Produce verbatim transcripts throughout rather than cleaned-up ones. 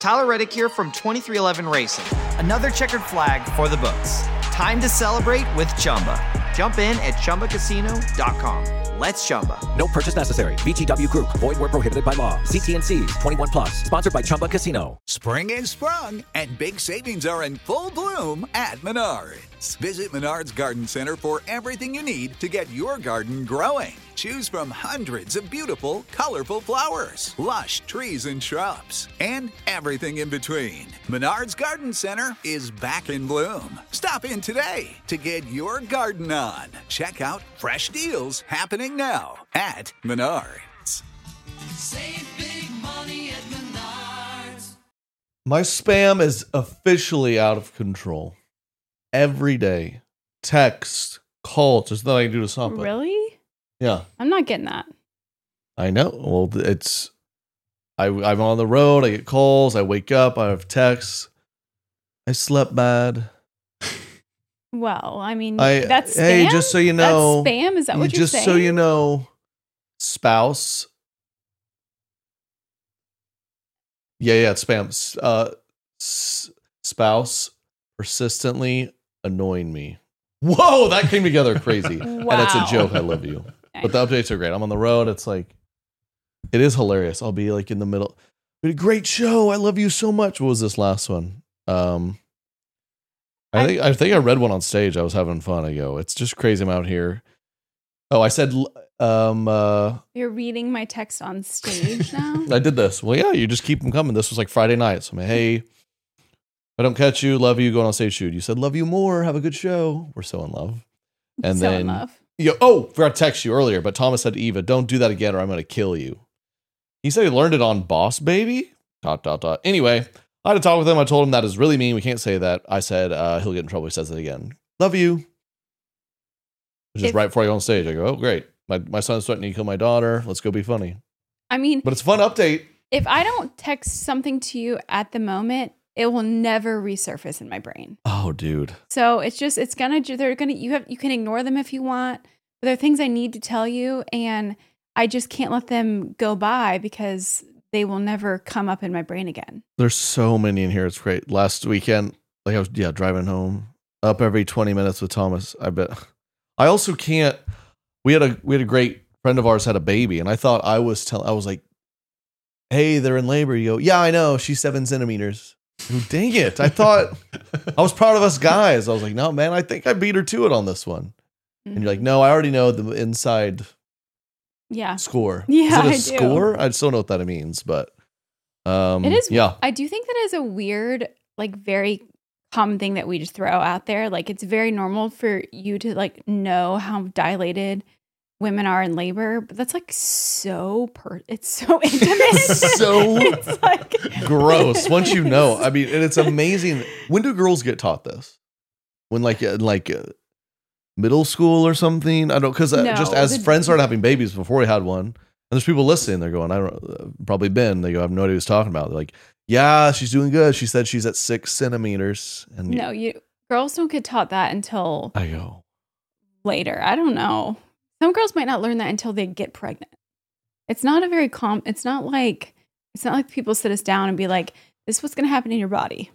Tyler Reddick here from twenty-three eleven Racing. Another checkered flag for the books. Time to celebrate with Chumba. Jump in at Chumba Casino dot com. Let's Chumba. No purchase necessary. V G W Group. Void where prohibited by law. See T and C's. twenty-one plus. Sponsored by Chumba Casino. Spring is sprung, and big savings are in full bloom at Menards. Visit Menards Garden Center for everything you need to get your garden growing. Choose from hundreds of beautiful, colorful flowers, lush trees and shrubs, and everything in between. Menards Garden Center is back in bloom. Stop in today to get your garden on. Check out fresh deals happening now at Menards. Save big money at Menards. My spam is officially out of control. Every day. Text, calls, there's nothing I can do to stop it. Really? Yeah. I'm not getting that. I know. Well, it's, I, I'm on the road, I get calls, I wake up, I have texts. I slept bad. Well, I mean, I, that's spam? Hey, just so you know. That's spam? Is that what you're just saying? Just so you know, spouse. Yeah, yeah, it's spam. Uh, s- spouse persistently annoying me. Whoa, that came together crazy. Wow. And it's a joke. I love you. But the updates are great. I'm on the road. It's like, it is hilarious. I'll be like in the middle. We had a great show. I love you so much. What was this last one? Um, I think I think I read one on stage. I was having fun. I go, it's just crazy. I'm out here. Oh, I said, um, uh, You're reading my text on stage now? I did this. Well, yeah, you just keep them coming. This was like Friday night. So I'm like, hey, if I don't catch you, love you, going on stage shoot. You said, love you more. Have a good show. We're so in love. And so then, in love. You know, oh, forgot to text you earlier, but Thomas said to Eva, don't do that again or I'm going to kill you. He said he learned it on Boss Baby. Dot, dot, dot. Anyway, I had to talk with him. I told him that is really mean. We can't say that. I said, uh, he'll get in trouble. He says it again. Love you. Just If- right before I go on stage, I go, oh, great. My, my son's threatening to kill my daughter. Let's go be funny. I mean, But it's a fun update. if I don't text something to you at the moment, it will never resurface in my brain. Oh, dude. So it's just, it's gonna, they're gonna, you have, you can ignore them if you want, but there are things I need to tell you, and I just can't let them go by because they will never come up in my brain again. There's so many in here. It's great. Last weekend, like I was, yeah, driving home, up every twenty minutes with Thomas. I bet. I also can't. We had a we had a great friend of ours had a baby, and I thought I was telling. I was like, "Hey, they're in labor." You go, "Yeah, I know. She's seven centimeters." Oh, dang it! I thought I was proud of us guys. I was like, "No, man, I think I beat her to it on this one." Mm-hmm. And you're like, "No, I already know the inside." Yeah. Score. Yeah, Is it a I do. score? I still don't know what that means, but um, It is. Yeah. I do think that is a weird, like very common thing that we just throw out there. Like it's very normal for you to like know how dilated women are in labor, but that's like so per. It's so intimate. So it's like gross. Once you know, I mean, and it's amazing. When do girls get taught this? When like uh, like uh, middle school or something? I don't because uh, No, just as the- friends started having babies before we had one, and there's people listening. They're going, I don't uh, probably been. They go, I have no idea what he's talking about. They're like, yeah, she's doing good. She said she's at six centimeters. And no, you girls don't get taught that until I go later. I don't know. Some girls might not learn that until they get pregnant. It's not a very calm. It's not like it's not like people sit us down and be like, "This is what's going to happen in your body."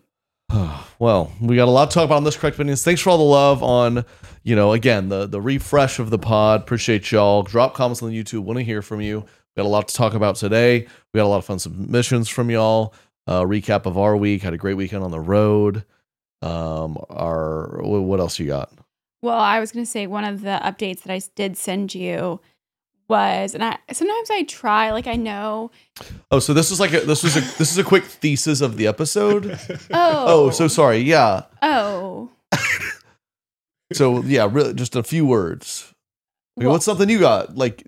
Well, we got a lot to talk about on this Correct Opinions. Thanks for all the love on, you know, again, the, the refresh of the pod. Appreciate y'all. Drop comments on the YouTube. Want to hear from you. We got a lot to talk about today. We got a lot of fun submissions from y'all. Uh, recap of our week. Had a great weekend on the road. Um, our what else you got? Well, I was going to say one of the updates that I did send you was, and I sometimes I try, like I know. Oh, so this is like a, this was a this is a quick thesis of the episode. Oh, Oh, so sorry. Yeah. oh. So yeah, really, just a few words. Okay, Well- what's something you got? Like,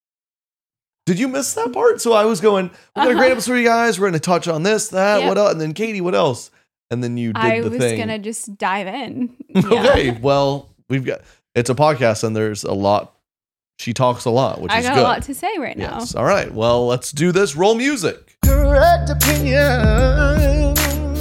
did you miss that part? So I was going, we got a great Uh-huh. episode for you guys. We're going to touch on this, that, Yep. what else? And then Katie, what else? And then you did I the was thing. gonna just dive in. Okay, Yeah. well, we've got, it's a podcast and there's a lot. She talks a lot, which I is got good. a lot to say right now. Yes. All right. Well, let's do this. Roll music. Correct opinions.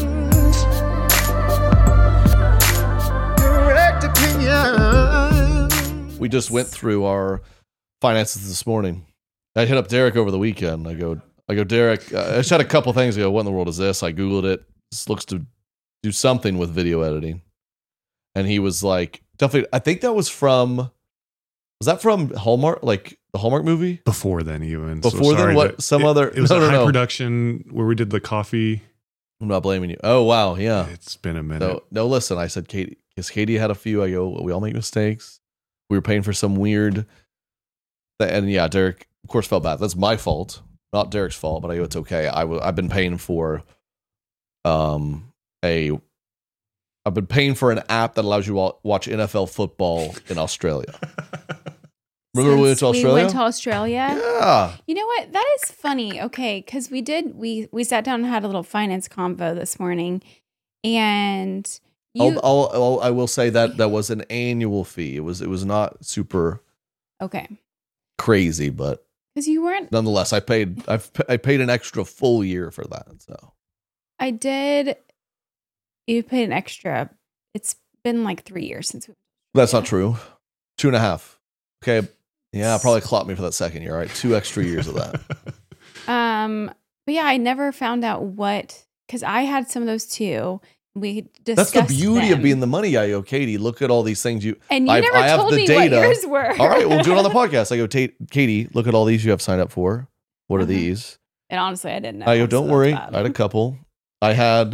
Correct opinions. We just went through our finances this morning. I hit up Derek over the weekend. I go, I go, Derek, uh, I just had a couple things. I go, what in the world is this? I Googled it. This looks to do something with video editing. And he was like, definitely, I think that was from, was that from Hallmark? Like the Hallmark movie? Before then, even. Before so then, what? that- Some it, other. It was no, a no, high no. production where we did the coffee. I'm not blaming you. Oh, wow. Yeah. It's been a minute. So, no, listen, I said, Katie, because Katie had a few. I go, we all make mistakes. We were paying for some weird. And yeah, Derek, of course, felt bad. That's my fault, not Derek's fault, but I go, it's okay. I w- I've been paying for um a. I've been paying for an app that allows you to watch N F L football in Australia. Remember we went to Since Australia? We went to Australia. Yeah. You know what? That is funny. Okay, because we did we we sat down and had a little finance convo this morning, and you I'll, I'll, I'll, I will say that that was an annual fee. It was it was not super okay crazy, but because you weren't. nonetheless, I paid I've I paid an extra full year for that. So I did. You paid an extra. It's been like three years since we. that's not true. Two and a half. Okay. Yeah, probably clocked me for that second year. All right, two extra years of that. Um, but yeah, I never found out what because I had some of those too. We That's discussed the beauty them. of being the money guy. Yo, Katie, look at all these things you. And you I've- never I have told the me data. what yours were. All right, we'll do it on the podcast. I go, Tate, Katie, look at all these you have signed up for. What are Uh-huh. these? And honestly, I didn't know. I go, so don't that's worry. bad. I had a couple. I had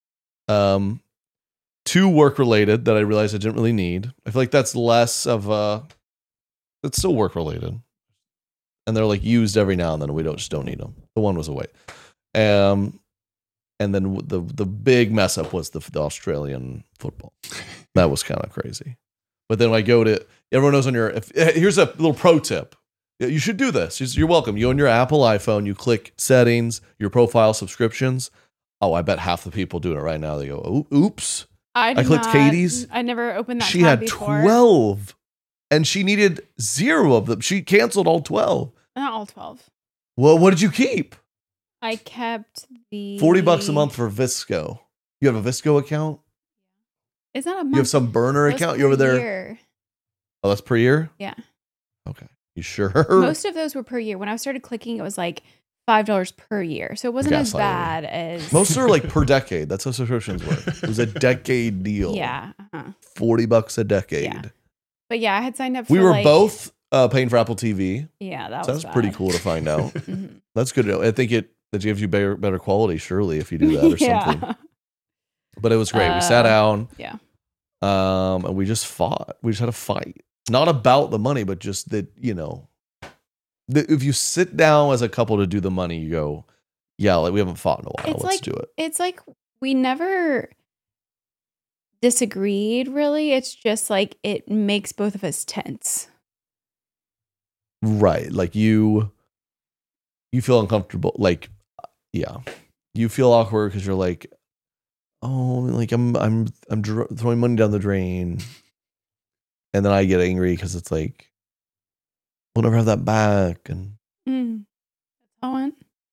um two work related that I realized I didn't really need. I feel like that's less of a. It's still work related, and they're like used every now and then. We don't just don't need them. The one was away, um, and then the the big mess up was the, the Australian football. That was kind of crazy. But then when I go to everyone knows on your. If, here's a little pro tip. You should do this. You're welcome. You on your Apple iPhone, you click settings, your profile subscriptions. Oh, I bet half the people doing it right now. They go, "Oh, oops." I, did I clicked not- Katie's. I never opened that. She tab had before. twelve, and she needed zero of them. She canceled all twelve. Not all twelve. Well, what did you keep? I kept the Forty bucks a month for Visco. You have a Visco account? It's not a month. You have some burner That's account? per You over there? year. Oh, that's per year? Yeah. Okay. You sure? Most of those were per year. When I started clicking, it was like five dollars per year, so it wasn't as Gaslighting. bad as Most are like per decade. That's how subscriptions work. It was a decade deal. Yeah. Uh-huh. forty bucks a decade. Yeah. But yeah, I had signed up. We for were like, both uh, paying for Apple T V. Yeah, that So was that's pretty bad. cool to find out. Mhm. That's good to know. I think it that gives you better better quality, surely, if you do that or yeah. something. But it was great. we sat Uh, down. Yeah. Um, and we just fought. We just had a fight. Not about the money, but just that, you know, that if you sit down as a couple to do the money, you go, yeah, like we haven't fought in a while. It's Let's like do it. It's like we never disagreed. Really, it's just like it makes both of us tense. Right. Like you, you feel uncomfortable. Like, yeah, you feel awkward because you're like, oh, like I'm, I'm, I'm dr- throwing money down the drain. And then I get angry because it's like, we'll never have that back. And Mm. Owen.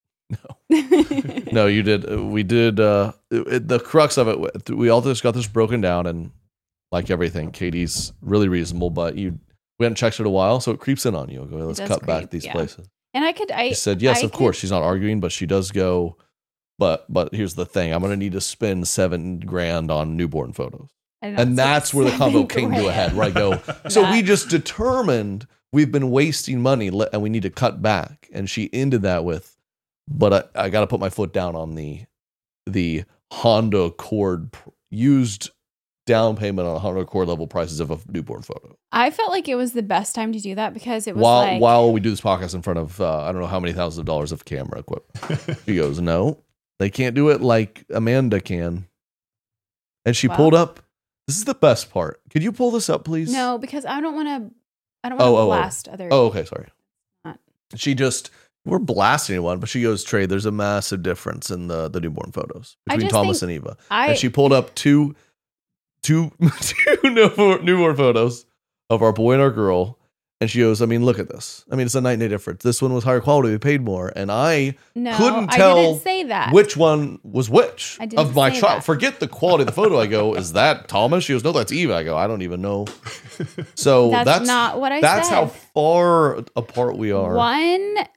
No. no, you did. uh, We did. Uh, it, it- the crux of it, we all just got this broken down, and like everything, Katie's really reasonable, but you we hadn't checked it in a while, so it creeps in on you. Go, let's does cut back creep, these yeah. places. And I could. I She said, yes, I of course. could- She's not arguing, but she does go. But but here's the thing: I'm going to need to spend seven grand on newborn photos, I did not and say that's where the seven combo came to a grand. head. Where I go, so we That- just determined we've been wasting money, le- and we need to cut back. And she ended that with, but I, I got to put my foot down on the the Honda Accord pr- used down payment on Honda Accord level prices of a newborn photo. I felt like it was the best time to do that because it was While like while we do this podcast in front of uh, I don't know how many thousands of dollars of camera equipment. She goes, no, they can't do it like Amanda can. And she Wow. pulled up. This is the best part. Could you pull this up, please? no, because I don't want to. I don't want to Oh, oh, oh. blast other. Oh, okay, sorry. Not- She just we're blasting anyone, but she goes, Trey, there's a massive difference in the the newborn photos I between just Thomas think and Eva. I And she pulled up two two two newborn, newborn photos of our boy and our girl. And she goes, I mean, look at this. I mean, it's a night and day difference. This one was higher quality. We paid more. And I no, couldn't I tell didn't say that. which one was which I didn't of my say child. that. Forget the quality of the photo. I go, is that Thomas? She goes, no, that's Eva. I go, I don't even know. So That's that's, not what I that's said. how far apart we are. One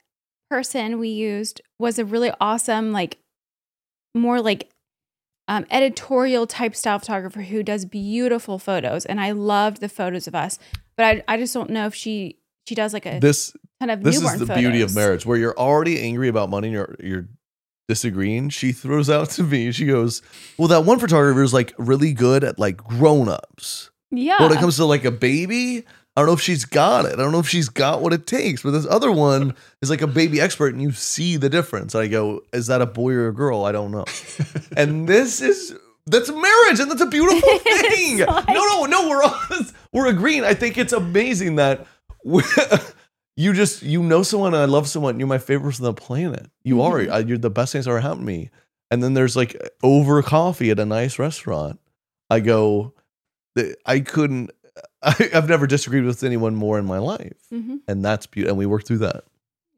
person we used was a really awesome, like more like um, editorial type style photographer who does beautiful photos. And I loved the photos of us, but I, I just don't know if she, she does like a This ton of this newborn is the photos. beauty of marriage, where you're already angry about money and you're you're disagreeing. She throws out to me, she goes, well, that one photographer is like really good at like grown-ups. Yeah. But when it comes to like a baby, I don't know if she's got it. I don't know if she's got what it takes. But this other one is like a baby expert, and you see the difference. I go, is that a boy or a girl? I don't know. And this is that's marriage, and that's a beautiful thing. like- no, no, no. We're all, we're agreeing. I think it's amazing that we, you just you know someone, and I love someone. You're my favorite person on the planet. You Mhm. are. I, you're the best thing that's ever happened to me. And then there's like over coffee at a nice restaurant. I go, I couldn't. I, I've never disagreed with anyone more in my life, Mhm. and that's beautiful. And we worked through that.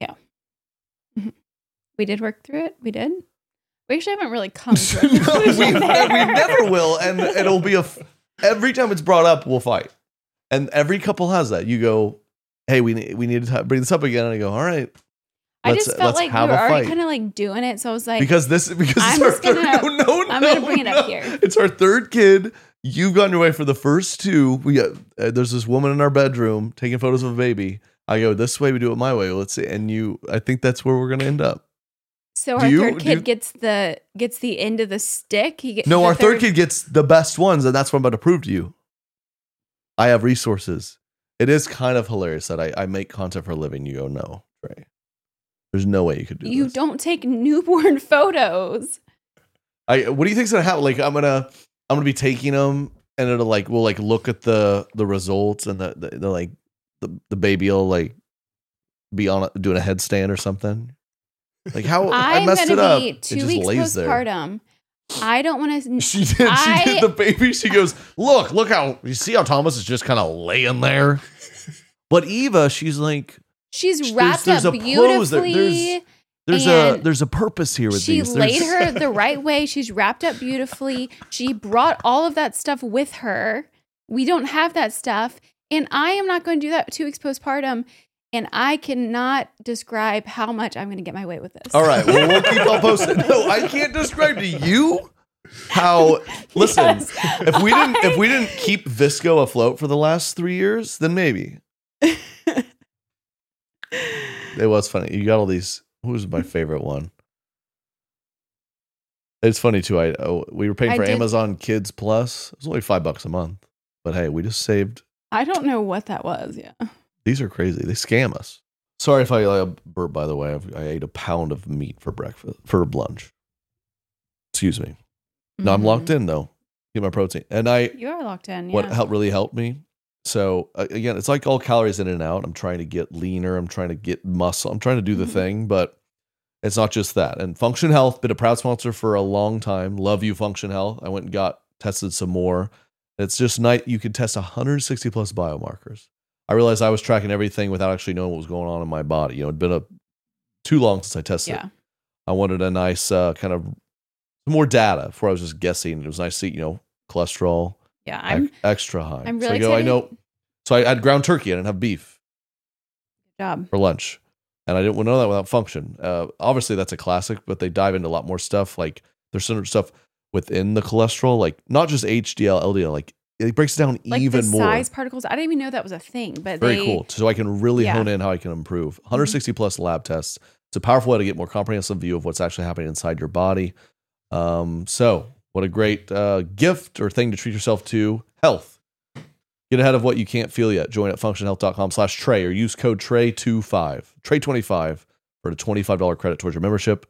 We did work through it. We did. We actually haven't really come to a No, we, conclusion we there. never will, and it'll be a. f- Every time it's brought up, we'll fight, and every couple has that. You go, hey, we need we need to bring this up again, and I go, all right. I let's- just felt let's like we have were a already fight. kind of like doing it, so I was like, because this because I'm it's our just gonna- third, no, no, I'm no, gonna bring it up no. here. It's our third kid. You've gotten your way for the first two. We got uh, there's this woman in our bedroom taking photos of a baby. I go, this way, we do it my way. Let's see, and you, I think that's where we're gonna end up. so do our you- third do kid you- gets the gets the end of the stick. He gets No, the our third kid gets the best ones, and that's what I'm about to prove to you. I have resources. It is kind of hilarious that I, I make content for a living. You go, no, Trey. There's no way you could do You this. don't take newborn photos. I what do you think's gonna happen? Like I'm gonna I'm gonna be taking them, and it'll like we'll like look at the the results, and the the, the like the, the baby will like be on a, doing a headstand or something. Like how I I'm messed it gonna up. be It two just weeks lays there. postpartum. I don't want to. She did. She I- did the baby. She goes, look, look how you see how Thomas is just kind of laying there. But Eva, she's like, She's there's- wrapped there's up a pose that- beautifully. there's there's a And there's a purpose here with She these. laid There's- her the right way. She's wrapped up beautifully. She brought all of that stuff with her. We don't have that stuff. And I am not going to do that two weeks postpartum. And I cannot describe how much I'm going to get my way with this. All right, well, we'll keep on posting. No, I can't describe to you how. Listen, Yes, if we didn't if I- we didn't keep Visco afloat for the last three years, then maybe. It was funny. You got all these. Who was my favorite one? It's funny too. I oh, we were paying I for did- Amazon Kids Plus. It was only five bucks a month, but hey, we just saved. I don't know what that was. Yeah. These are crazy. They scam us. Sorry if I uh, burp. By the way, I've, I ate a pound of meat for breakfast for lunch. Excuse me. No, I'm locked in though. Get my protein, and I. You are locked in. What yeah. helped really helped me. So uh, again, it's like all calories in and out. I'm trying to get leaner. I'm trying to get muscle. I'm trying to do the Mhm. thing, but it's not just that. And Function Health, been a proud sponsor for a long time. Love you, Function Health. I went and got tested some more. It's just nice. You can test one hundred sixty plus biomarkers. I realized I was tracking everything without actually knowing what was going on in my body. You know, it'd been a too long since I tested. Yeah. I wanted a nice uh, kind of more data before I was just guessing. It was nice to see, you know, cholesterol Yeah. I'm ex- extra high. I'm so really I go, I excited. know. So I had ground turkey. I didn't have beef good job. for lunch, and I didn't want to know that without Function. Uh, obviously, that's a classic, but they dive into a lot more stuff. Like there's some stuff within the cholesterol, like not just H D L, L D L. Like it breaks it down Like even the more. size particles. I didn't even know that was a thing, but Very they, cool. So I can really Yeah. hone in how I can improve. one hundred sixty plus lab tests. It's a powerful way to get more comprehensive view of what's actually happening inside your body. Um, so what a great uh, gift or thing to treat yourself to. Health. Get ahead of what you can't feel yet. Join at functionhealth.com slash Trey or use code Trey twenty-five, Trey twenty-five for a twenty-five dollars credit towards your membership.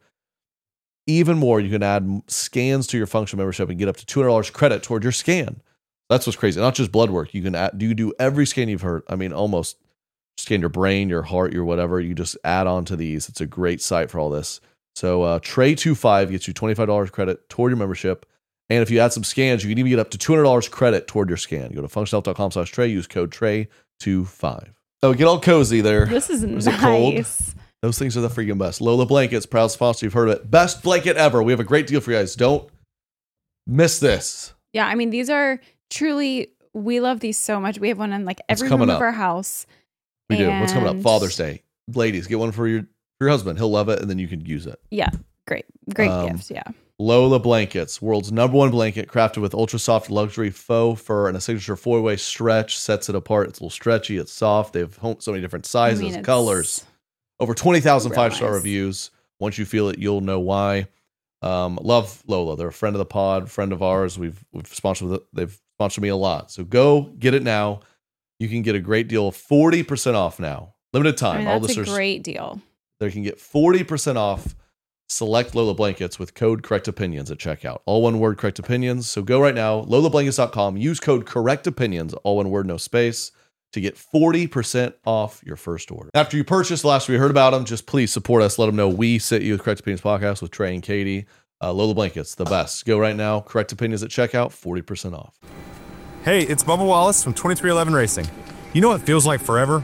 Even more, you can add scans to your Function membership and get up to two hundred dollars credit toward your scan. That's what's crazy. Not just blood work. You can add, you do every scan you've heard. I mean, almost scan your brain, your heart, your whatever. You just add on to these. It's a great site for all this. So uh, Trey twenty-five gets you twenty-five dollars credit toward your membership. And if you add some scans, you can even get up to two hundred dollars credit toward your scan. Go to functionhealth.com slash Trey. Use code Trey twenty-five. Oh, get all cozy there. This is Was it cold? nice. Those things are the freaking best. Lola Blankets, proud sponsor. You've heard of it. Best blanket ever. We have a great deal for you guys. Don't miss this. Yeah, I mean, these are truly, we love these so much. We have one in like What's every coming room up? of our house. We do. What's coming up? And- Father's Day. Ladies, get one for your for your husband. He'll love it, and then you can use it. Yeah, great, great Um, gifts. Yeah. Lola Blankets, world's number one blanket, crafted with ultra soft luxury faux fur and a signature four way stretch, sets it apart. It's a little stretchy, it's soft. They have home- so many different sizes, I mean, it's colors. Over twenty thousand real five-star nice. reviews. Once you feel it, you'll know why. Um, love Lola. They're a friend of the pod, friend of ours. We've we've sponsored with it. They've sponsored me a lot. So go get it now. You can get a great deal, forty percent off now. Limited time. I mean, All that's a listeners, great deal. they can get forty percent off select Lola Blankets with code Correct Opinions at checkout. All one word, Correct Opinions. So go right now, lola blankets dot com. Use code Correct Opinions, all one word, no space, to get forty percent off your first order. After you purchase, the last we heard about them, just please support us. Let them know we sent you the Correct Opinions podcast with Trey and Katie. Uh, Lola Blankets, the best. Go right now, Correct Opinions at checkout, forty percent off. Hey, it's Bubba Wallace from twenty-three eleven Racing. You know what feels like forever?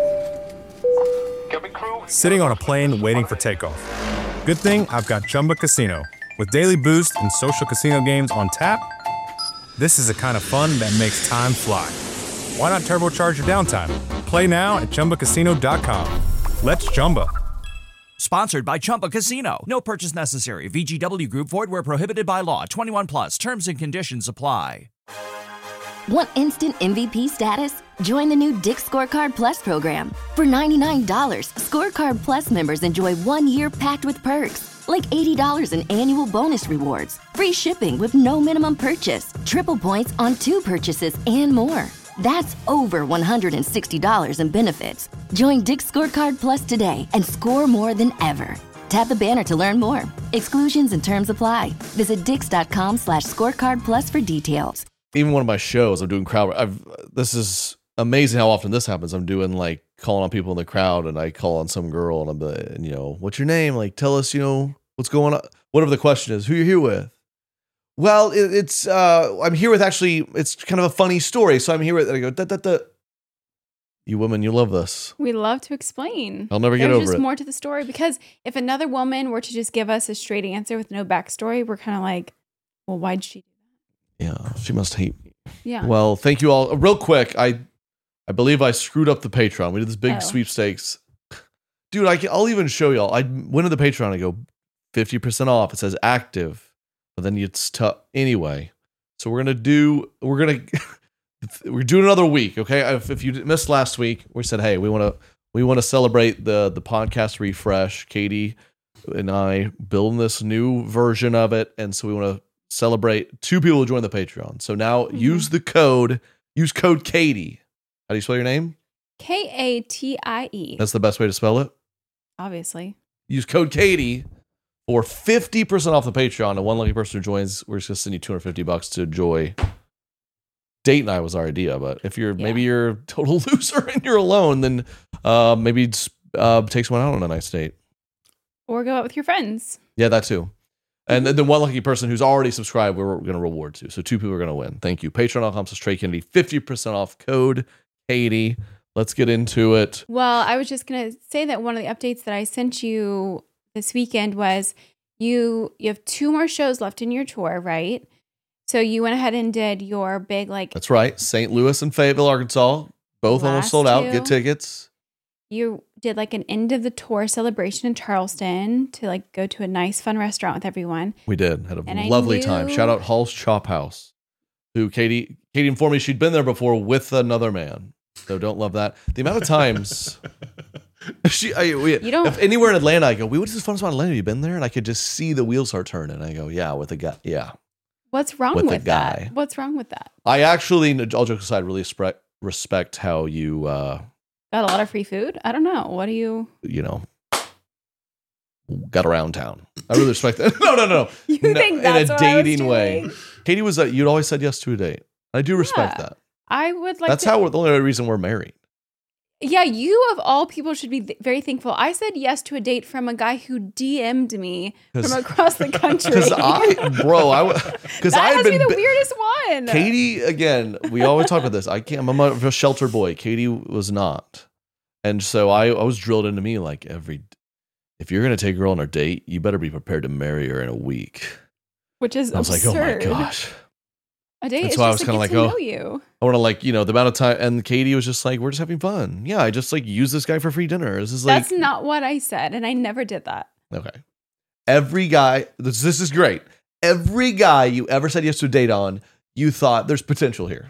Sitting on a plane waiting for takeoff. Good thing I've got Chumba Casino. With daily boost and social casino games on tap, this is the kind of fun that makes time fly. Why not turbocharge your downtime? Play now at Chumba Casino dot com. Let's Chumba. Sponsored by Chumba Casino. No purchase necessary. V G W Group. Void where prohibited by law. twenty-one plus. Terms and conditions apply. Want instant M V P status? Join the new Dick's Scorecard Plus program. For ninety-nine dollars, Scorecard Plus members enjoy one year packed with perks, like eighty dollars in annual bonus rewards, free shipping with no minimum purchase, triple points on two purchases, and more. That's over one hundred sixty dollars in benefits. Join Dick's Scorecard Plus today and score more than ever. Tap the banner to learn more. Exclusions and terms apply. Visit dix.com slash scorecard plus for details. Even one of my shows, I'm doing crowd. I've this is amazing how often this happens. I'm doing like calling on people in the crowd, and I call on some girl, and I'm like, and, you know, what's your name? Like, tell us, you know, what's going on. Whatever the question is, who you're here with. Well, it, it's uh, I'm here with actually. It's kind of a funny story, so I'm here with. And I go, da, da, da. You women, you love this. We love to explain. I'll never get There's over just it. more to the story, because if another woman were to just give us a straight answer with no backstory, we're kind of like, well, why'd she do that? Yeah, she must hate me. Yeah. Well, thank you all. Real quick, I I believe I screwed up the Patreon. We did this big Oh. sweepstakes. Dude, I can, I'll even show y'all. I went to the Patreon and I go fifty percent off. It says active, but then it's tough anyway. So we're going to do, we're going to, we're doing another week. Okay. If, if you missed last week, we said, hey, we want to, we want to celebrate the, the podcast refresh. Katie and I building this new version of it. And so we want to celebrate two people who joined the Patreon. So now Mm-hmm. use the code, use code Katie. How do you spell your name? K A T I E. That's the best way to spell it. Obviously. Use code Katie for fifty percent off the Patreon. And one lucky person who joins, we're just going to send you two hundred fifty bucks to enjoy. Date night was our idea, but if you're, maybe you're a total loser and you're alone, then uh, maybe just, uh, take someone out on a nice date. Or go out with your friends. Yeah, that too. And then the one lucky person who's already subscribed, we're going to reward to. So two people are going to win. Thank you. Patreon.com slash Trey Kennedy. fifty percent off code Katie. Let's get into it. Well, I was just going to say that one of the updates that I sent you this weekend was you you have two more shows left in your tour, right? So you went ahead and did your big, like, That's right. Saint Louis and Fayetteville, Arkansas. Both almost Last sold out. two. Get tickets. you did like an end of the tour celebration in Charleston to like go to a nice, fun restaurant with everyone. We did. Had a And I lovely time. knew- Shout out Hall's Chop House, who Katie Katie informed me she'd been there before with another man. So don't love that. The amount of times she, I, we, You don't- if anywhere in Atlanta, I go, we went to this fun spot in Atlanta. Have you been there? And I could just see the wheels start turning. I go, yeah, with a guy. Yeah. What's wrong With with, the guy. that? What's wrong with that? I actually, all jokes aside, really respect, respect how you, uh, Got a lot of free food? I don't know. What do you? you know, got around town. I really respect that. No, no, no. You no, think that's in a what I was dating way. doing? Katie was, uh, you'd always said yes to a date. I do respect Yeah. that. I would like. That's to, how we're, the only reason we're married. Yeah, you of all people should be th- very thankful. I said yes to a date from a guy who D M'd me 'Cause- from across the country. Because I, bro, I, because that I had has to be been, the bi- weirdest one. Katie, again, we always talk about this. I can't, I'm a shelter boy. Katie was not. And so I, I was drilled into me like every, if you're going to take a girl on a date, you better be prepared to marry her in a week. Which is And I was absurd. like, oh my gosh. A date That's is why I just was to kind of get like, to oh, know you. I want to like, you know, the amount of time. And Katie was just like, we're just having fun. Yeah, I just like use this guy for free dinner. This is like, That's not what I said, and I never did that. okay. Every guy, this, this is great. Every guy you ever said yes to a date on, you thought there's potential here.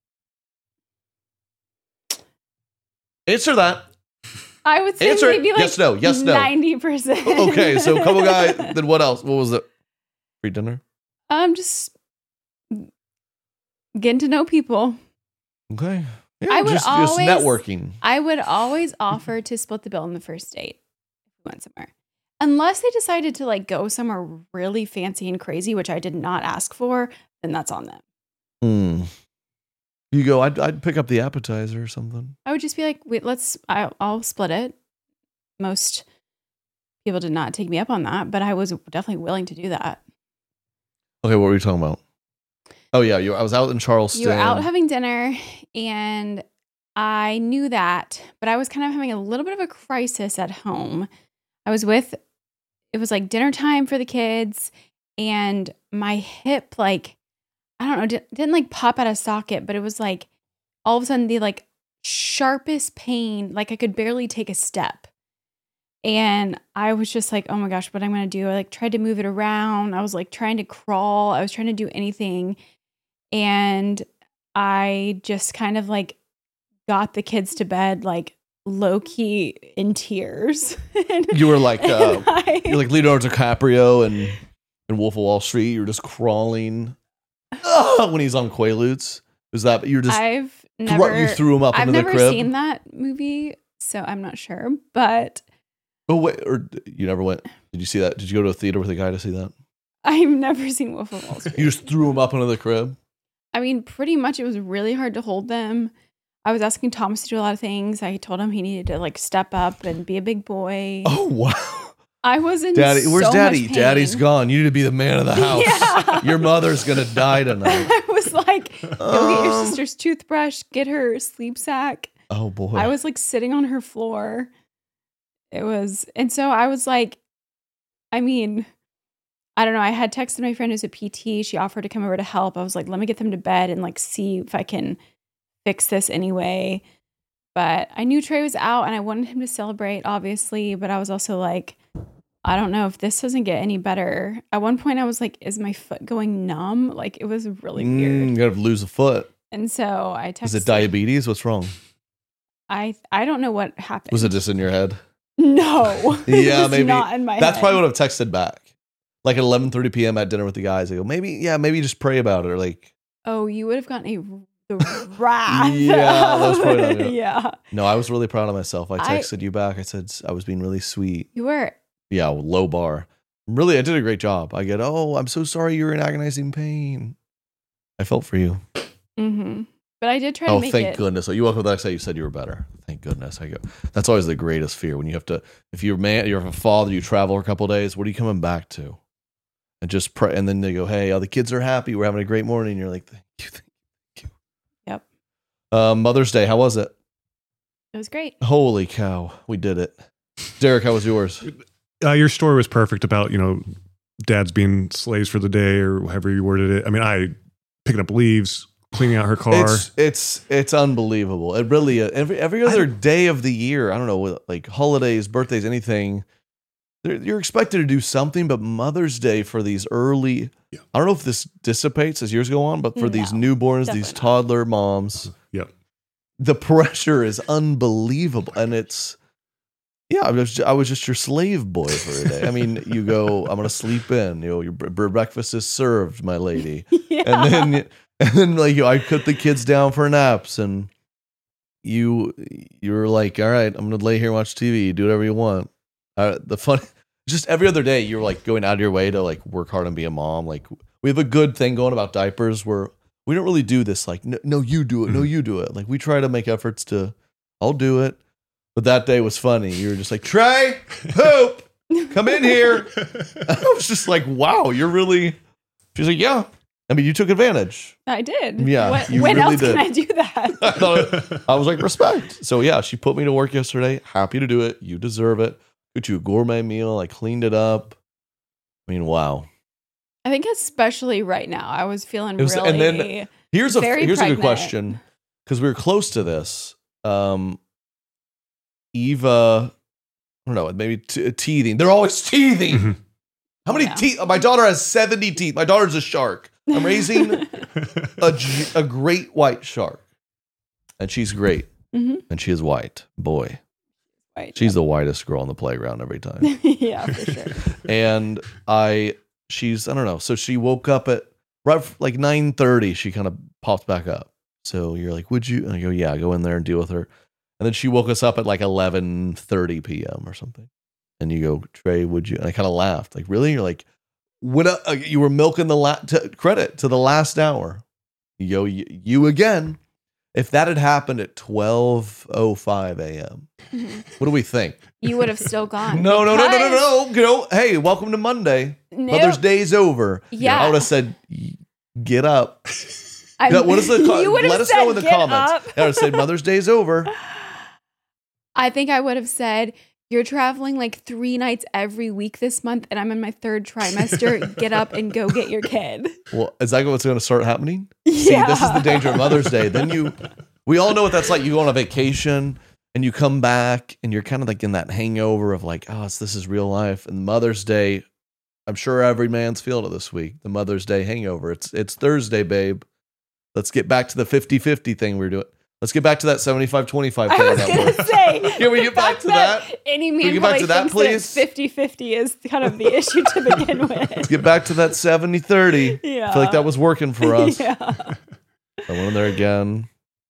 Answer that. I would say Answer it. maybe like Yes, no. Yes, no. ninety percent. Okay, so couple guy. Then what else? What was it? Free dinner. Um, just getting to know people. Okay. Yeah, I would just, always just networking. I would always offer to split the bill on the first date if we went somewhere. Unless they decided to like go somewhere really fancy and crazy, which I did not ask for, then that's on them. Hmm. You go, I'd, I'd pick up the appetizer or something. I would just be like, wait, let's, I, I'll split it. Most people did not take me up on that, but I was definitely willing to do that. Okay, what were you talking about? Oh, yeah, you, I was out in Charleston. You were out having dinner, and I knew that, but I was kind of having a little bit of a crisis at home. I was with, it was like dinner time for the kids, and my hip, like, I don't know, didn't, didn't like pop out of socket, but it was like all of a sudden the like sharpest pain, like I could barely take a step. And I was just like, oh my gosh, what am I going to do? I like tried to move it around. I was like trying to crawl. I was trying to do anything. And I just kind of like got the kids to bed, like low key in tears. and, You were like, uh, I, you're like Leonardo DiCaprio and in Wolf of Wall Street. You were just crawling uh, when he's on Quaaludes. Was that you're just? I've thro- never. you threw him up I've into the never crib. seen that movie, so I'm not sure. But Oh wait, or you never went? Did you see that? Did you go to a theater with a guy to see that? I've never seen Wolf of Wall Street. You just threw him up into the crib. I mean, pretty much it was really hard to hold them. I was asking Thomas to do a lot of things. I told him he needed to like step up and be a big boy. Oh wow. I was in Daddy, where's so Daddy? much pain. Daddy's gone. You need to be the man of the house. Yeah. Your mother's gonna die tonight. I was like, go get your Um, sister's toothbrush, get her sleep sack. Oh boy. I was like sitting on her floor. It was, and so I was like, I mean, I don't know. I had texted my friend who's a P T. She offered to come over to help. I was like, let me get them to bed and like see if I can fix this anyway. But I knew Trey was out and I wanted him to celebrate, obviously. But I was also like, I don't know if this doesn't get any better. At one point, I was like, is my foot going numb? Like, it was really Mm, weird. you gotta lose a foot. And so I texted. Is it diabetes? What's wrong? I I don't know what happened. Was it just in your head? No. It Yeah, was maybe. not in my That's head. probably what I've texted back. Like at eleven thirty p.m. at dinner with the guys. I go, maybe, yeah, maybe just pray about it. Or like, Oh, you would have gotten a the wrath. yeah, that was probably not good. Yeah. No, I was really proud of myself. I I- texted you back. I said I was being really sweet. You were. Yeah, low bar. Really, I did a great job. I get, oh, I'm so sorry you're in agonizing pain. I felt for you. Mm-hmm. But I did try to Oh, make thank it. goodness. You woke up the next day, you said you were better. Thank goodness. I go, that's always the greatest fear when you have to, if you're man, you're a father, you travel a couple days, what are you coming back to? And just pray. And then they go, hey, all the kids are happy. We're having a great morning. And you're like, thank you. Thank you. Yep. Um, Mother's Day, how was it? It was great. Holy cow. We did it. Derek, how was yours? Uh, your story was perfect about, you know, dads being slaves for the day or however you worded it. I mean, I picking up leaves, cleaning out her car. It's it's it's unbelievable. It really is. Every every other day of the year, I don't know, like holidays, birthdays, anything, they're- you're expected to do something. But Mother's Day for these early, Yeah. I don't know if this dissipates as years go on, but for these No, newborns, definitely these not. toddler moms, Yep. the pressure is unbelievable, and it's. Yeah, I was I was just your slave boy for a day. I mean, you go, I'm gonna sleep in. You know, your bre- breakfast is served, my lady. Yeah. And then and then like I put the kids down for naps, and you you were like, all right, I'm gonna lay here and watch T V. Do whatever you want. Uh, the fun, just every other day, you were like going out of your way to like work hard and be a mom. Like we have a good thing going about diapers where we don't really do this. Like no, no you do it, no, you do it. Like we try to make efforts to, I'll do it. But that day was funny. You were just like, Trey, Hope, come in here. I was just like, wow, you're really. She's like, yeah. I mean, you took advantage. I did. Yeah, What, you when really else did. can I do that? I thought I was like, respect. So yeah, she put me to work yesterday. Happy to do it. You deserve it. Cooked you a gourmet meal. I cleaned it up. I mean, wow. I think especially right now, I was feeling It was- really and then here's a very here's a good pregnant. question because we were close to this. Um, Eva, I don't know, maybe t- teething. They're always teething. Mm-hmm. How many teeth? My daughter has seventy teeth. My daughter's a shark. I'm raising a, g- a great white shark, and she's great, Mhm. and she is white. Boy, White, she's the whitest girl on the playground every time. yeah, for sure. And I, she's, I don't know. So she woke up at right f- like nine thirty. She kind of popped back up. So you're like, would you? And I go, yeah, go in there and deal with her. And then she woke us up at like eleven thirty p.m. or something. And you go, Trey, would you? And I kind of laughed. Like, really? You're like, what? Uh, you were milking the la- to, credit to the last hour. You go, you, you again. If that had happened at twelve oh five a.m., what do we think? You would have still gone. No, no, no, no, no, because- no. You know, hey, welcome to Monday. No. Mother's Day's over. Yeah. I would have said, "Y- get up. I'm- Yeah, what is the co- You would have Let us said, know in the "Get comments. up." I would have said, Mother's Day's over. I think I would have said, you're traveling like three nights every week this month, and I'm in my third trimester. Get up and go get your kid. Well, is that what's going to start happening? See, Yeah. this is the danger of Mother's Day. Then you, we all know what that's like. You go on a vacation and you come back and you're kind of like in that hangover of like, oh, it's, this is real life. And Mother's Day, I'm sure every man's feeling it this week. The Mother's Day hangover. It's it's Thursday, babe. Let's get back to the fifty-fifty thing we were doing. Let's get back to that seventy-five twenty-five thing. I was that going we're- to say. Can we get back to that? Any Can we man get back probably to that, thinks please? that fifty-fifty is kind of the issue to begin with. Let's get back to that seventy thirty. Yeah. I feel like that was working for us. Yeah. I went in there again.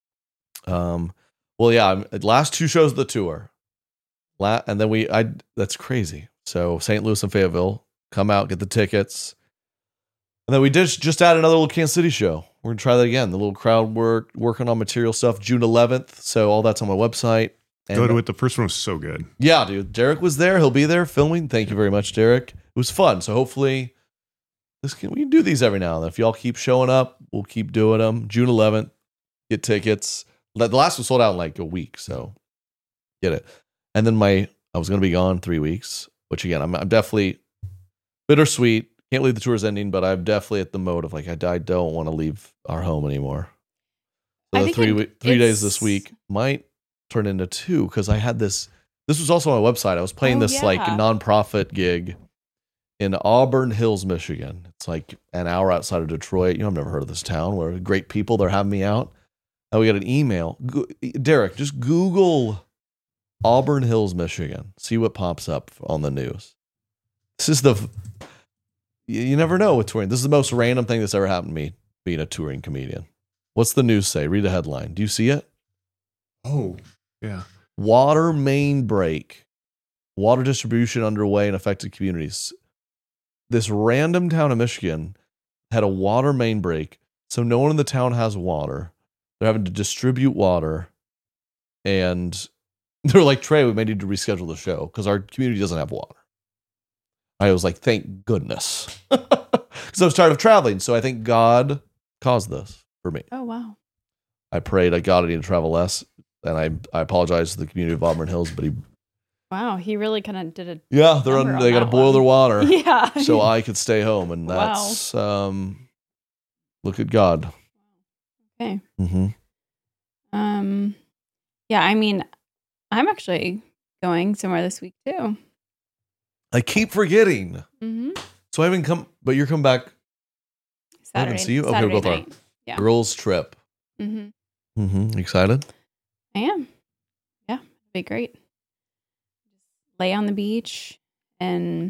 Um, well, yeah, I'm- last two shows of the tour. La- and then we, I, that's crazy. So Saint Louis and Fayetteville, come out, get the tickets. And then we did just add another little Kansas City show. We're going to try that again. The little crowd work, working on material stuff, June eleventh. So all that's on my website. And Go to it. The first one was so good. yeah, dude. Derek was there. He'll be there filming. Thank you very much, Derek. It was fun. So hopefully this can, we can do these every now and then. If y'all keep showing up, we'll keep doing them. June eleventh, get tickets. The last one sold out in like a week. So get it. And then my, I was going to be gone three weeks, which again, I'm, I'm definitely bittersweet. Can't believe the tour's ending, but I'm definitely at the mode of like, I, I don't want to leave our home anymore. So I the think three, it- we- three days it's- this week might turn into two because I had this. This was also on my website. I was playing Oh, this like yeah. nonprofit gig in Auburn Hills, Michigan. It's like an hour outside of Detroit. You know, I've never heard of this town. Where great people, they're having me out. And we got an email. Go- Derek, just Google Auburn Hills, Michigan. See what pops up on the news. This is the. You you never know with touring. This is the most random thing that's ever happened to me being a touring comedian. What's the news say? Read the headline. Do you see it? Oh, yeah. Water main break. Water distribution underway in affected communities. This random town in Michigan had a water main break, so no one in the town has water. They're having to distribute water, and they're like, Trey, we may need to reschedule the show because our community doesn't have water. I was like, thank goodness. Because I was tired of traveling, so I think God caused this for me. Oh, wow. I prayed, I God, I need to travel less. And I, I apologize to the community of Auburn Hills, but he, Wow. He really kind of did a. yeah, they're number on, on they got to that boil one. their water, Yeah. so I could stay home, and Wow. that's um, look at God. Okay. Mm-hmm. Um, yeah, I mean, I'm actually going somewhere this week too. I keep forgetting, Mm-hmm. so I haven't come, but you're coming back. I Saturday. haven't seen you. Okay, Saturday both night. are Yeah. girls trip. Mm-hmm. Mm-hmm. Excited? I am. Yeah, it'll be great. Lay on the beach and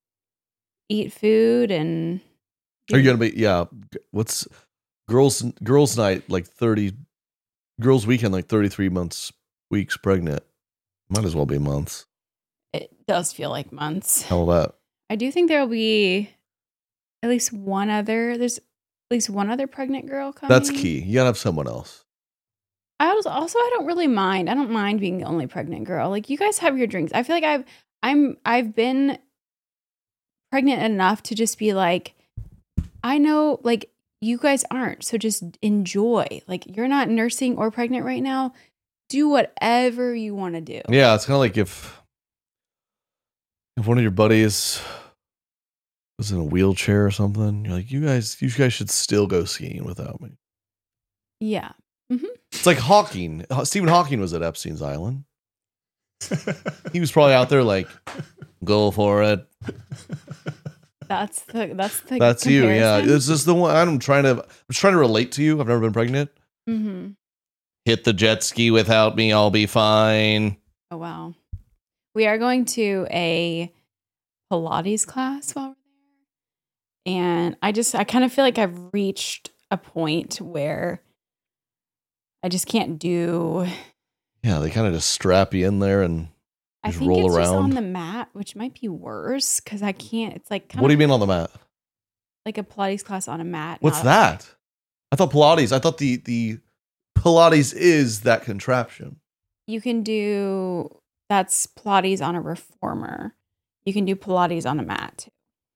eat food and. Are you gonna be? Yeah. What's girls girls night like thirty? Girls weekend like thirty three months weeks pregnant. Might as well be months. It does feel like months. How about that? I do think there will be at least one other. There's at least one other pregnant girl coming. That's key. You gotta have someone else. I was also I don't really mind. I don't mind being the only pregnant girl. Like you guys have your drinks. I feel like I've I'm I've been pregnant enough to just be like, I know like you guys aren't. So just enjoy. Like you're not nursing or pregnant right now. Do whatever you want to do. Yeah, it's kind of like if if one of your buddies was in a wheelchair or something. You're like, you guys, you guys should still go skiing without me. Yeah. Mm-hmm. It's like Hawking. Stephen Hawking was at Epstein's Island. He was probably out there like, go for it. That's the that's the That's you, yeah. comparison. This is the one I'm trying to. I'm just trying to relate to you. I've never been pregnant. Mm-hmm. Hit the jet ski without me, I'll be fine. Oh wow. We are going to a Pilates class while we're there, and I just I kind of feel like I've reached a point where I just can't do. Yeah, they kind of just strap you in there and I just think roll it's around. just on the mat, which might be worse because I can't. It's like kind What do of you mean on the mat? like a Pilates class on a mat. What's not- that? I thought Pilates. I thought the the Pilates is that contraption. You can do that's Pilates on a reformer. You can do Pilates on a mat too.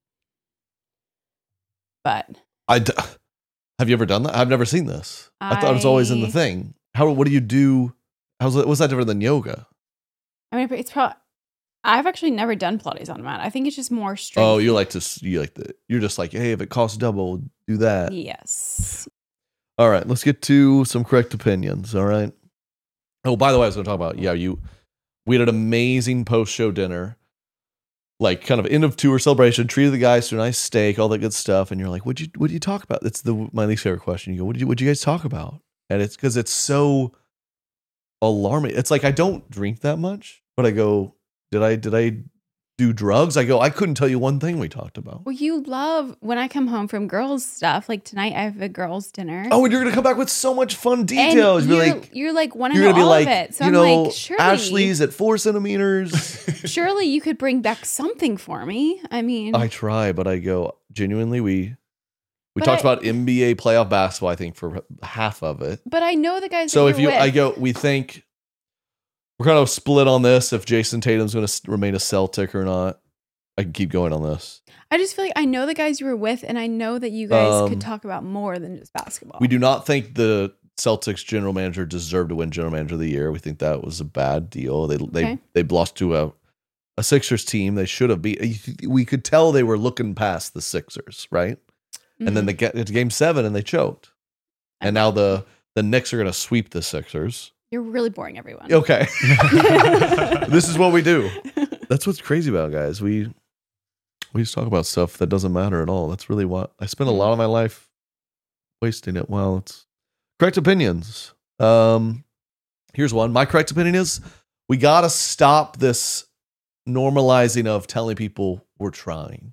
But I d- have you ever done that? I've never seen this. I, thought it was always in the I- thing. How? What do you do? How's it? What's that different than yoga? I mean, it's probably. I've actually never done Pilates on a mat. I think it's just more strength. Oh, you like to? s- You like the? You're just like, hey, if it costs double, do that. Yes. All right, let's get to some correct opinions. All right. Oh, by the way, I was going to talk about, yeah, you, we had an amazing post-show dinner, like kind of end of tour celebration, treated the guys to a nice steak, all that good stuff. And you're like, what'd you, what'd you talk about? That's the, my least favorite question. You go, what did you, what'd you guys talk about? And it's because it's so alarming. It's like, I don't drink that much, but I go, did I, did I do drugs? I go, I couldn't tell you one thing we talked about. Well, you love when I come home from girls stuff. Like tonight, I have a girls dinner. Oh, and you're going to come back with so much fun details. And You're you're, like, you're like wanting You're to know gonna be all like, of it. So you I'm know, like, surely, Ashley's at four centimeters. surely you could bring back something for me. I mean, I try, but I go genuinely. We we But talked I- about N B A playoff basketball. I think for half of it. but I know the guys. So that if you're you, I with. go, we think we're kind of split on this. If Jason Tatum's going to remain a Celtic or not, I can keep going on this. I just feel like I know the guys you were with, and I know that you guys Um, could talk about more than just basketball. We do not think the Celtics general manager deserved to win general manager of the year. We think that was a bad deal. They Okay. they they lost to a a Sixers team. They should have beat. We could tell they were looking past the Sixers, right? And then Mhm. they get into game seven and they choked. And now the the Knicks are going to sweep the Sixers. You're really boring everyone. Okay. This is what we do. That's what's crazy about it, guys. We we just talk about stuff that doesn't matter at all. That's really what I spend a lot of my life wasting it. Well, it's correct opinions. Um, here's one. My correct opinion is we got to stop this normalizing of telling people we're trying.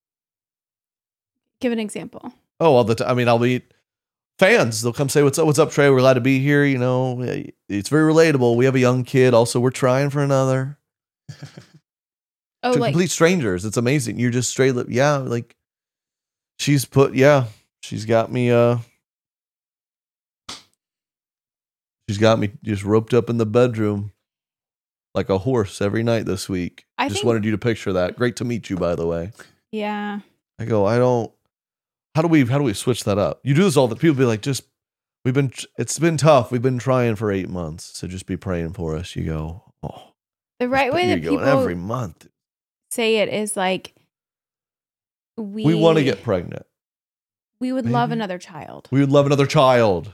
Give an example. Oh, all the time. I mean, I'll be fans. They'll come say, "What's up? What's up, Trey? We're glad to be here." You know, it's very relatable. We have a young kid. Also, we're trying for another. Oh, To like complete strangers. It's amazing. You're just straight. Li- yeah, like she's put. Yeah, she's got me. Uh, she's got me just roped up in the bedroom like a horse every night this week. I just think- wanted you to picture that. Great to meet you, by the way. yeah. I go. I don't. How do we? How do we switch that up? You do this all the people be like, just we've been. It's been tough. We've been trying for eight months. So just be praying for us. You go. Oh, The right way you're that going people every month. say it is like we We want to get pregnant. we would love Maybe. another child. We would love another child.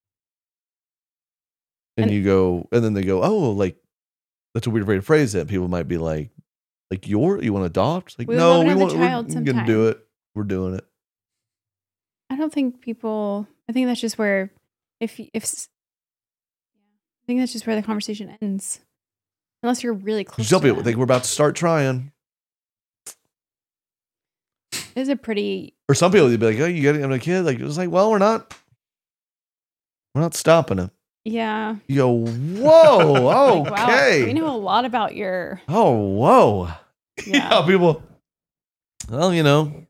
And, And- you go, and then they go, oh, like, that's a weird way to phrase it. People might be like, like, you're, you want to adopt? It's like, We would no, love we another want, we're, child we're going to sometime. do it. We're doing it. I don't think people. I think that's just where if if s- I think that's just where the conversation ends, unless you're really close. Just tell to people, them. think we're about to start trying. It is a pretty. Or some people, they'd be like, oh, you got to have a kid? Like, it's like, well, we're not, we're not stopping it. Yeah. You go, whoa, Like, wow, okay. we know a lot about your. Oh, whoa. Yeah. Yeah, people, well, you know,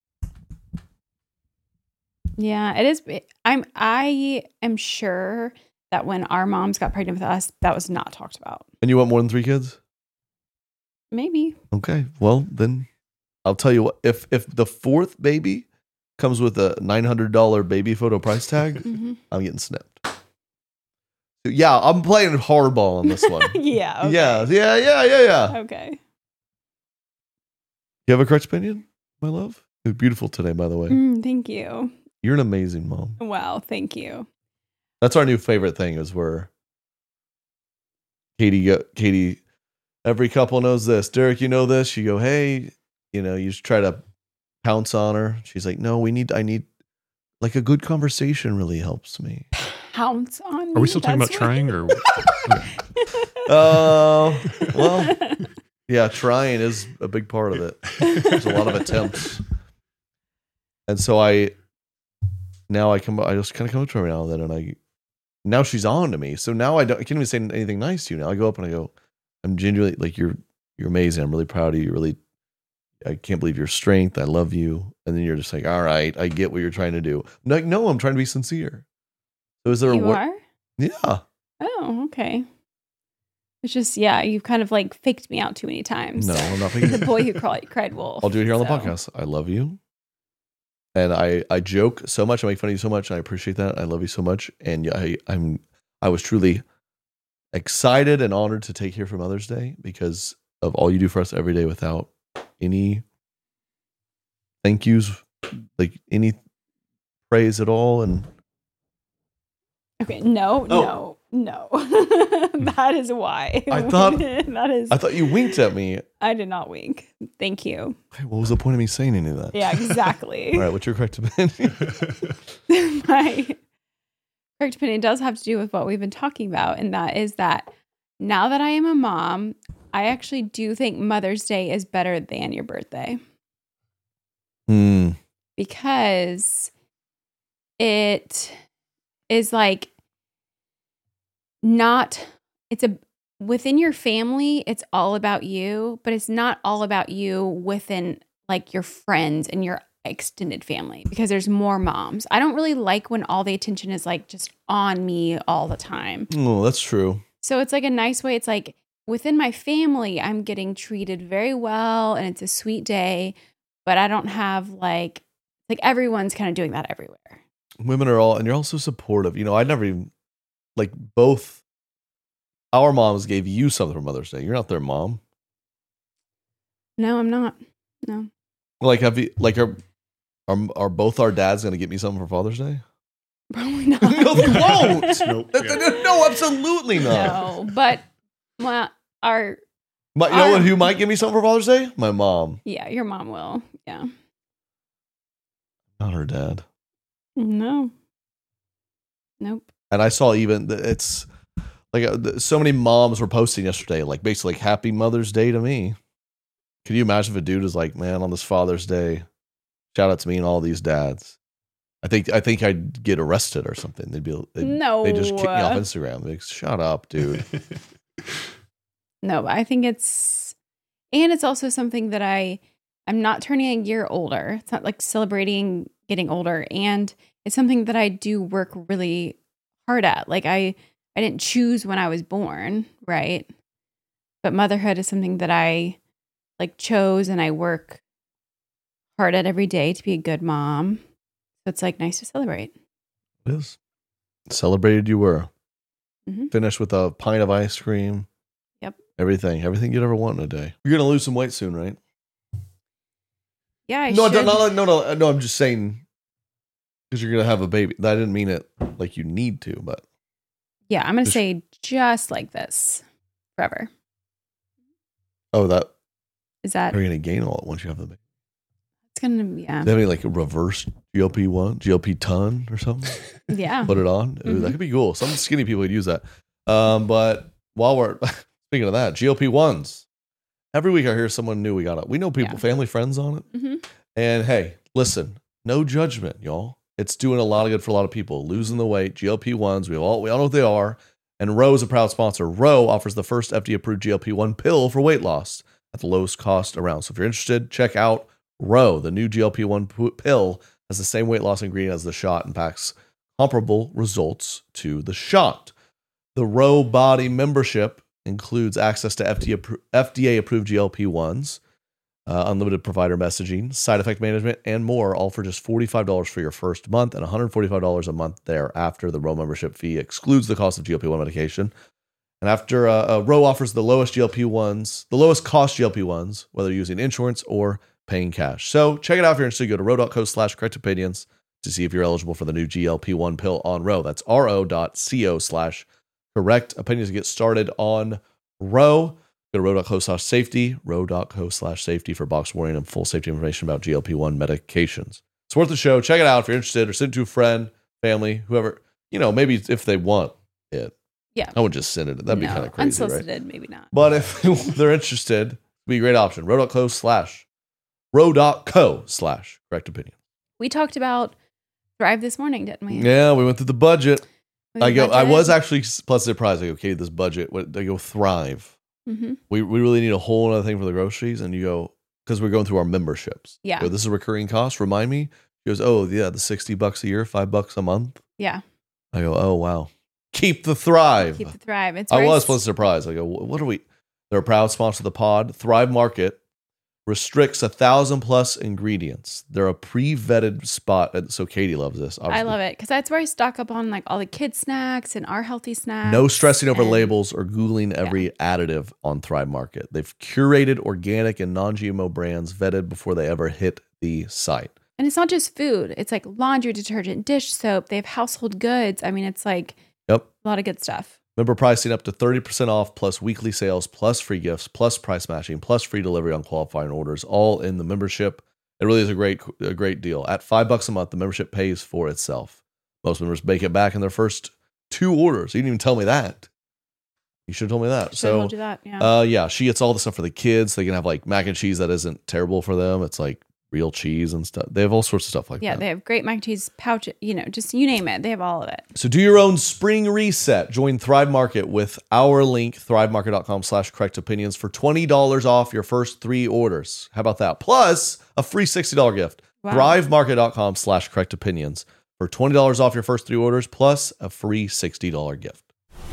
Yeah, it is. I'm. I am sure that when our moms got pregnant with us, that was not talked about. and you want more than three kids? Maybe. Okay, well then, I'll tell you what. If if the fourth baby comes with a nine hundred dollar baby photo price tag, Mhm. I'm getting snipped. Yeah, I'm playing hardball on this one. Yeah. Okay. Yeah, yeah, yeah, yeah, yeah. Okay. You have a correct opinion, my love? You're beautiful today, by the way. Mm, thank you. You're an amazing mom. Wow, thank you. That's our new favorite thing is where Katie, go- Katie, every couple knows this. Derek, you know this. You go, hey, you know, you just try to pounce on her. She's like, no, we need, I need, like a good conversation really helps me. Pounce on me. Are we still talking That's about trying or? Oh, uh, well, yeah, trying is a big part of it. There's a lot of attempts. And so I, now I come, I just kind of come up to her now and then, and I, now she's on to me. So now I don't, I can't even say anything nice to you now. I go up and I go, I'm genuinely, like, you're, you're amazing. I'm really proud of you. You're really, I can't believe your strength. I love you. And then you're just like, all right, I get what you're trying to do. I'm like, no, I'm trying to be sincere. So is there You a word? are? Yeah. Oh, okay. It's just, yeah, you've kind of like faked me out too many times. No, I'm not faking The boy who cried, cried wolf. I'll do it here on the so. podcast. I love you. And I, I joke so much. I make fun of you so much. And I appreciate that. I love you so much. And I, I'm, I was truly excited and honored to take here for Mother's Day because of all you do for us every day without any thank yous, like any praise at all. And Okay, no, Oh. no, no. That is why. I thought- that is. I thought you winked at me. I did not wink. Thank you. Hey, what was the point of me saying any of that? Yeah, exactly. All right, what's your correct opinion? My correct opinion does have to do with what we've been talking about, and that is that now that I am a mom, I actually do think Mother's Day is better than your birthday Hmm. because it is like not, it's a, within your family, it's all about you, but it's not all about you within like your friends and your extended family because there's more moms. I don't really like when all the attention is like just on me all the time. Oh, that's true. So it's like a nice way. It's like within my family, I'm getting treated very well and it's a sweet day, but I don't have like, like everyone's kind of doing that everywhere. Women are all, and you're also supportive. You know, I never even, like, both our moms gave you something for Mother's Day. You're not their mom. No, I'm not. No. Like, have you, like, are, are, are both our dads going to get me something for Father's Day? Probably not. No, they won't. Nope. That- that- No, absolutely not. No, but well, our My, you know our- what, who might give me something for Father's Day? My mom. yeah, your mom will. Yeah. Not her dad. No. Nope. And I saw even, the- it's, like, uh, the- so many moms were posting yesterday, like, basically, like, Happy Mother's Day to me. Could you imagine if a dude is like, man, on this Father's Day, shout out to me and all these dads. I think I think I'd get arrested or something. They'd be they'd, No. They just kick me off Instagram. They'd be like, shut up, dude. No, but I think it's, and it's also something that I, I'm not turning a year older. It's not like celebrating getting older. And it's something that I do work really hard at. Like I, I didn't choose when I was born, right? But motherhood is something that I like chose and I work hard at every day to be a good mom. So it's like nice to celebrate. It is. Celebrated you were. Mhm. Finished with a pint of ice cream. Yep. Everything. Everything you'd ever want in a day. You're going to lose some weight soon, right? Yeah, I no, should. no, no, no, no, no, I'm just saying because you're going to have a baby. I didn't mean it like you need to, but. Yeah, I'm going to Just- say just like this forever. Oh, that. Is that, You're going to gain a lot once you have the baby. it's going to be, yeah. Do you have any like a reverse G L P one, G L P ton or something? Yeah. Put it on. Ooh, Mhm. that could be cool. Some skinny people would use that. Um, but while we're speaking of that, G L P ones. Every week I hear someone new we got it. We know people, Yeah. family, friends on it. Mhm. And hey, listen, no judgment, y'all. It's doing a lot of good for a lot of people. Losing the weight, G L P ones. We all we all know what they are. And Roe is a proud sponsor. Roe offers the first F D A-approved G L P one pill for weight loss at the lowest cost around. So if you're interested, check out Roe. The new G L P one p- pill has the same weight loss ingredient as the shot and packs comparable results to the shot. The Roe Body membership includes access to F D A F D A-approved G L P ones, uh, unlimited provider messaging, side effect management, and more, all for just forty-five dollars for your first month and one hundred forty-five dollars a month thereafter. The Roe membership fee excludes the cost of G L P one medication. And after uh, uh, Roe offers the lowest G L P ones, the lowest cost G L P ones, whether using insurance or paying cash. So check it out if you're interested. Go to ro.co slash correct opinions to see if you're eligible for the new G L P one pill on Ro. That's ro.co slash correct opinions to get started on Ro. Go to ro.co slash safety, ro.co slash safety for box warning and full safety information about G L P one medications. It's worth the show. Check it out if you're interested, or send it to a friend, family, whoever, you know, maybe if they want it. Yeah. I would just send it. That'd no, be kind of crazy, unsolicited, right? maybe not. But if they're interested, it'd be a great option. ro.co slash, ro.co slash correct opinion. We talked about Thrive this morning, didn't we? Yeah, we went through the budget. With I the go. I budget. was actually pleasantly surprised. I go, okay, this budget. What they go Thrive. Mhm. We we really need a whole other thing for the groceries, and you go because we're going through our memberships. Yeah. I go, this is a recurring cost. Remind me. She goes, oh yeah, the sixty bucks a year, five bucks a month. Yeah. I go, oh wow, keep the Thrive. Keep the Thrive. It's I very was s- pleasantly surprised. I go, what are we? They're a proud sponsor of the pod. Thrive Market restricts a thousand plus ingredients. They're a pre-vetted spot, and so Katie loves this. I obviously. love it because that's where I stock up on like all the kids' snacks and our healthy snacks. No stressing over and- labels or Googling every additive on Thrive Market. They've curated organic and non-G M O brands vetted before they ever hit the site. And it's not just food. It's like laundry detergent, dish soap. They have household goods. I mean, it's like Yep. a lot of good stuff. Member pricing up to thirty percent off, plus weekly sales, plus free gifts, plus price matching, plus free delivery on qualifying orders, all in the membership. It really is a great, a great deal. At five bucks a month, the membership pays for itself. Most members make it back in their first two orders. You didn't even tell me that. You should have told me that. Should've so, told you that, yeah. uh, yeah, she gets all the stuff for the kids. They can have like mac and cheese that isn't terrible for them. It's like real cheese and stuff. They have all sorts of stuff like Yeah, that. they have great mac and cheese pouch. You know, just you name it. They have all of it. So do your own spring reset. Join Thrive Market with our link, thrivemarket.com slash correct opinions for twenty dollars off your first three orders. How about that? Plus a free sixty dollars gift. Wow. Thrivemarket.com slash correct opinions for twenty dollars off your first three orders, plus a free sixty dollars gift.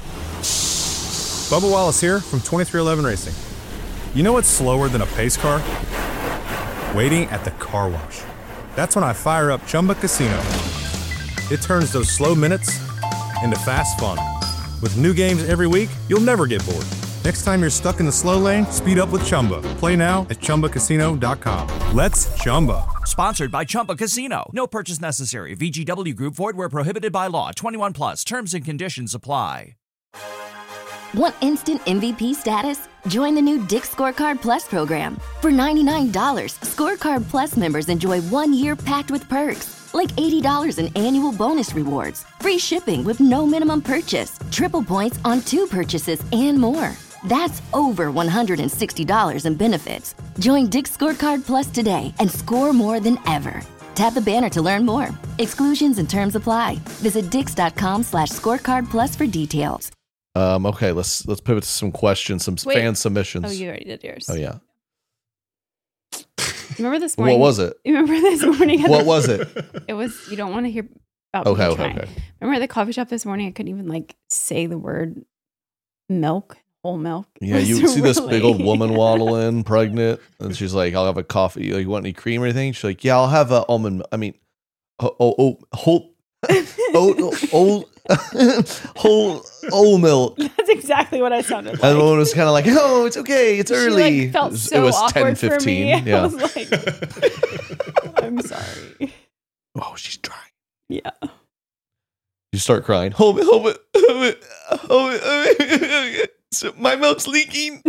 Bubba Wallace here from twenty-three eleven Racing. You know what's slower than a pace car? Waiting at the car wash. That's when I fire up Chumba Casino. It turns those slow minutes into fast fun. With new games every week, you'll never get bored. Next time you're stuck in the slow lane, speed up with Chumba. Play now at chumba casino dot com. Let's Chumba. Sponsored by Chumba Casino. No purchase necessary. V G W Group. Void where prohibited by law. twenty-one plus. Terms and conditions apply. Want instant M V P status? Join the new Dick's Scorecard Plus program. For ninety-nine dollars, Scorecard Plus members enjoy one year packed with perks, like eighty dollars in annual bonus rewards, free shipping with no minimum purchase, triple points on two purchases, and more. That's over one hundred sixty dollars in benefits. Join Dick's Scorecard Plus today and score more than ever. Tap the banner to learn more. Exclusions and terms apply. Visit dix.com slash scorecard plus for details. Um, okay, let's let's pivot to some questions, some Wait. fan submissions. Oh, you already did yours. Oh, yeah. Remember this morning? What was it? You remember this morning? What was it? It was, you don't want to hear about Okay, me okay, trying. okay. Remember at the coffee shop this morning, I couldn't even like say the word milk, whole milk. Yeah, It you was see this big old really- woman waddling, pregnant, and she's like, "I'll have a coffee. Like, you want any cream or anything?" She's like, "Yeah, I'll have a almond. mi- I mean, oh, oh, oh whole, oh, oh, whole, whole milk." That's exactly what I sounded like. And the woman was kind of like, "Oh, it's okay. It's She, early." like, felt it was, so it was awkward ten fifteen. for me. I Yeah. was like, I'm sorry. Oh, she's trying. Yeah. You start crying. Hold it, hold it, hold it, hold it. So my milk's leaking.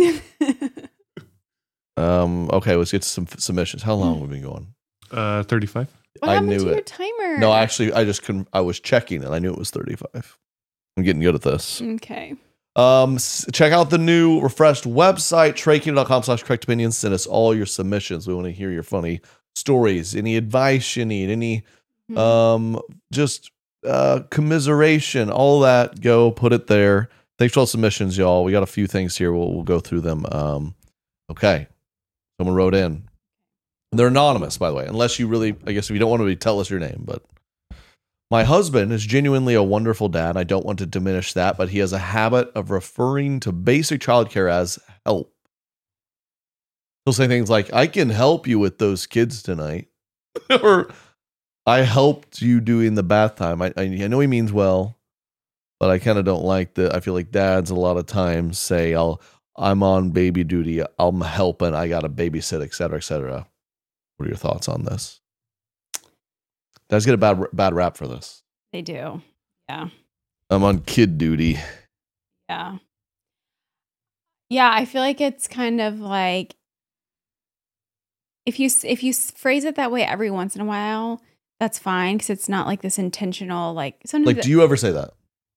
um. Okay, let's get to some submissions. How long have we been going? Uh, thirty-five. What I happened knew to it. your timer? No, actually, I just couldn't. I was checking and I knew it was thirty-five. I'm getting good at this. Okay. Um, s- check out the new refreshed website, traking.com slash correct opinions. Send us all your submissions. We want to hear your funny stories, any advice you need, any Mhm. um, just uh, commiseration, all that. Go put it there. Thanks for all the submissions, y'all. We got a few things here. We'll, we'll go through them. Um, okay. Someone wrote in. They're anonymous, by the way, unless you really, I guess if you don't want to tell us your name, but my husband is genuinely a wonderful dad. I don't want to diminish that, but he has a habit of referring to basic childcare as help. He'll say things like, I can help you with those kids tonight. Or I helped you doing the bath time. I, I, I know he means well, but I kind of don't like that. I feel like dads a lot of times say, I'll, I'm on baby duty. I'm helping. I got to babysit, et cetera, et cetera. What are your thoughts on this? Dads get a bad bad rap for this. They do. Yeah. I'm on kid duty. Yeah. Yeah, I feel like it's kind of like if you if you phrase it that way every once in a while, that's fine because it's not like this intentional like sometimes Like, do you ever say that?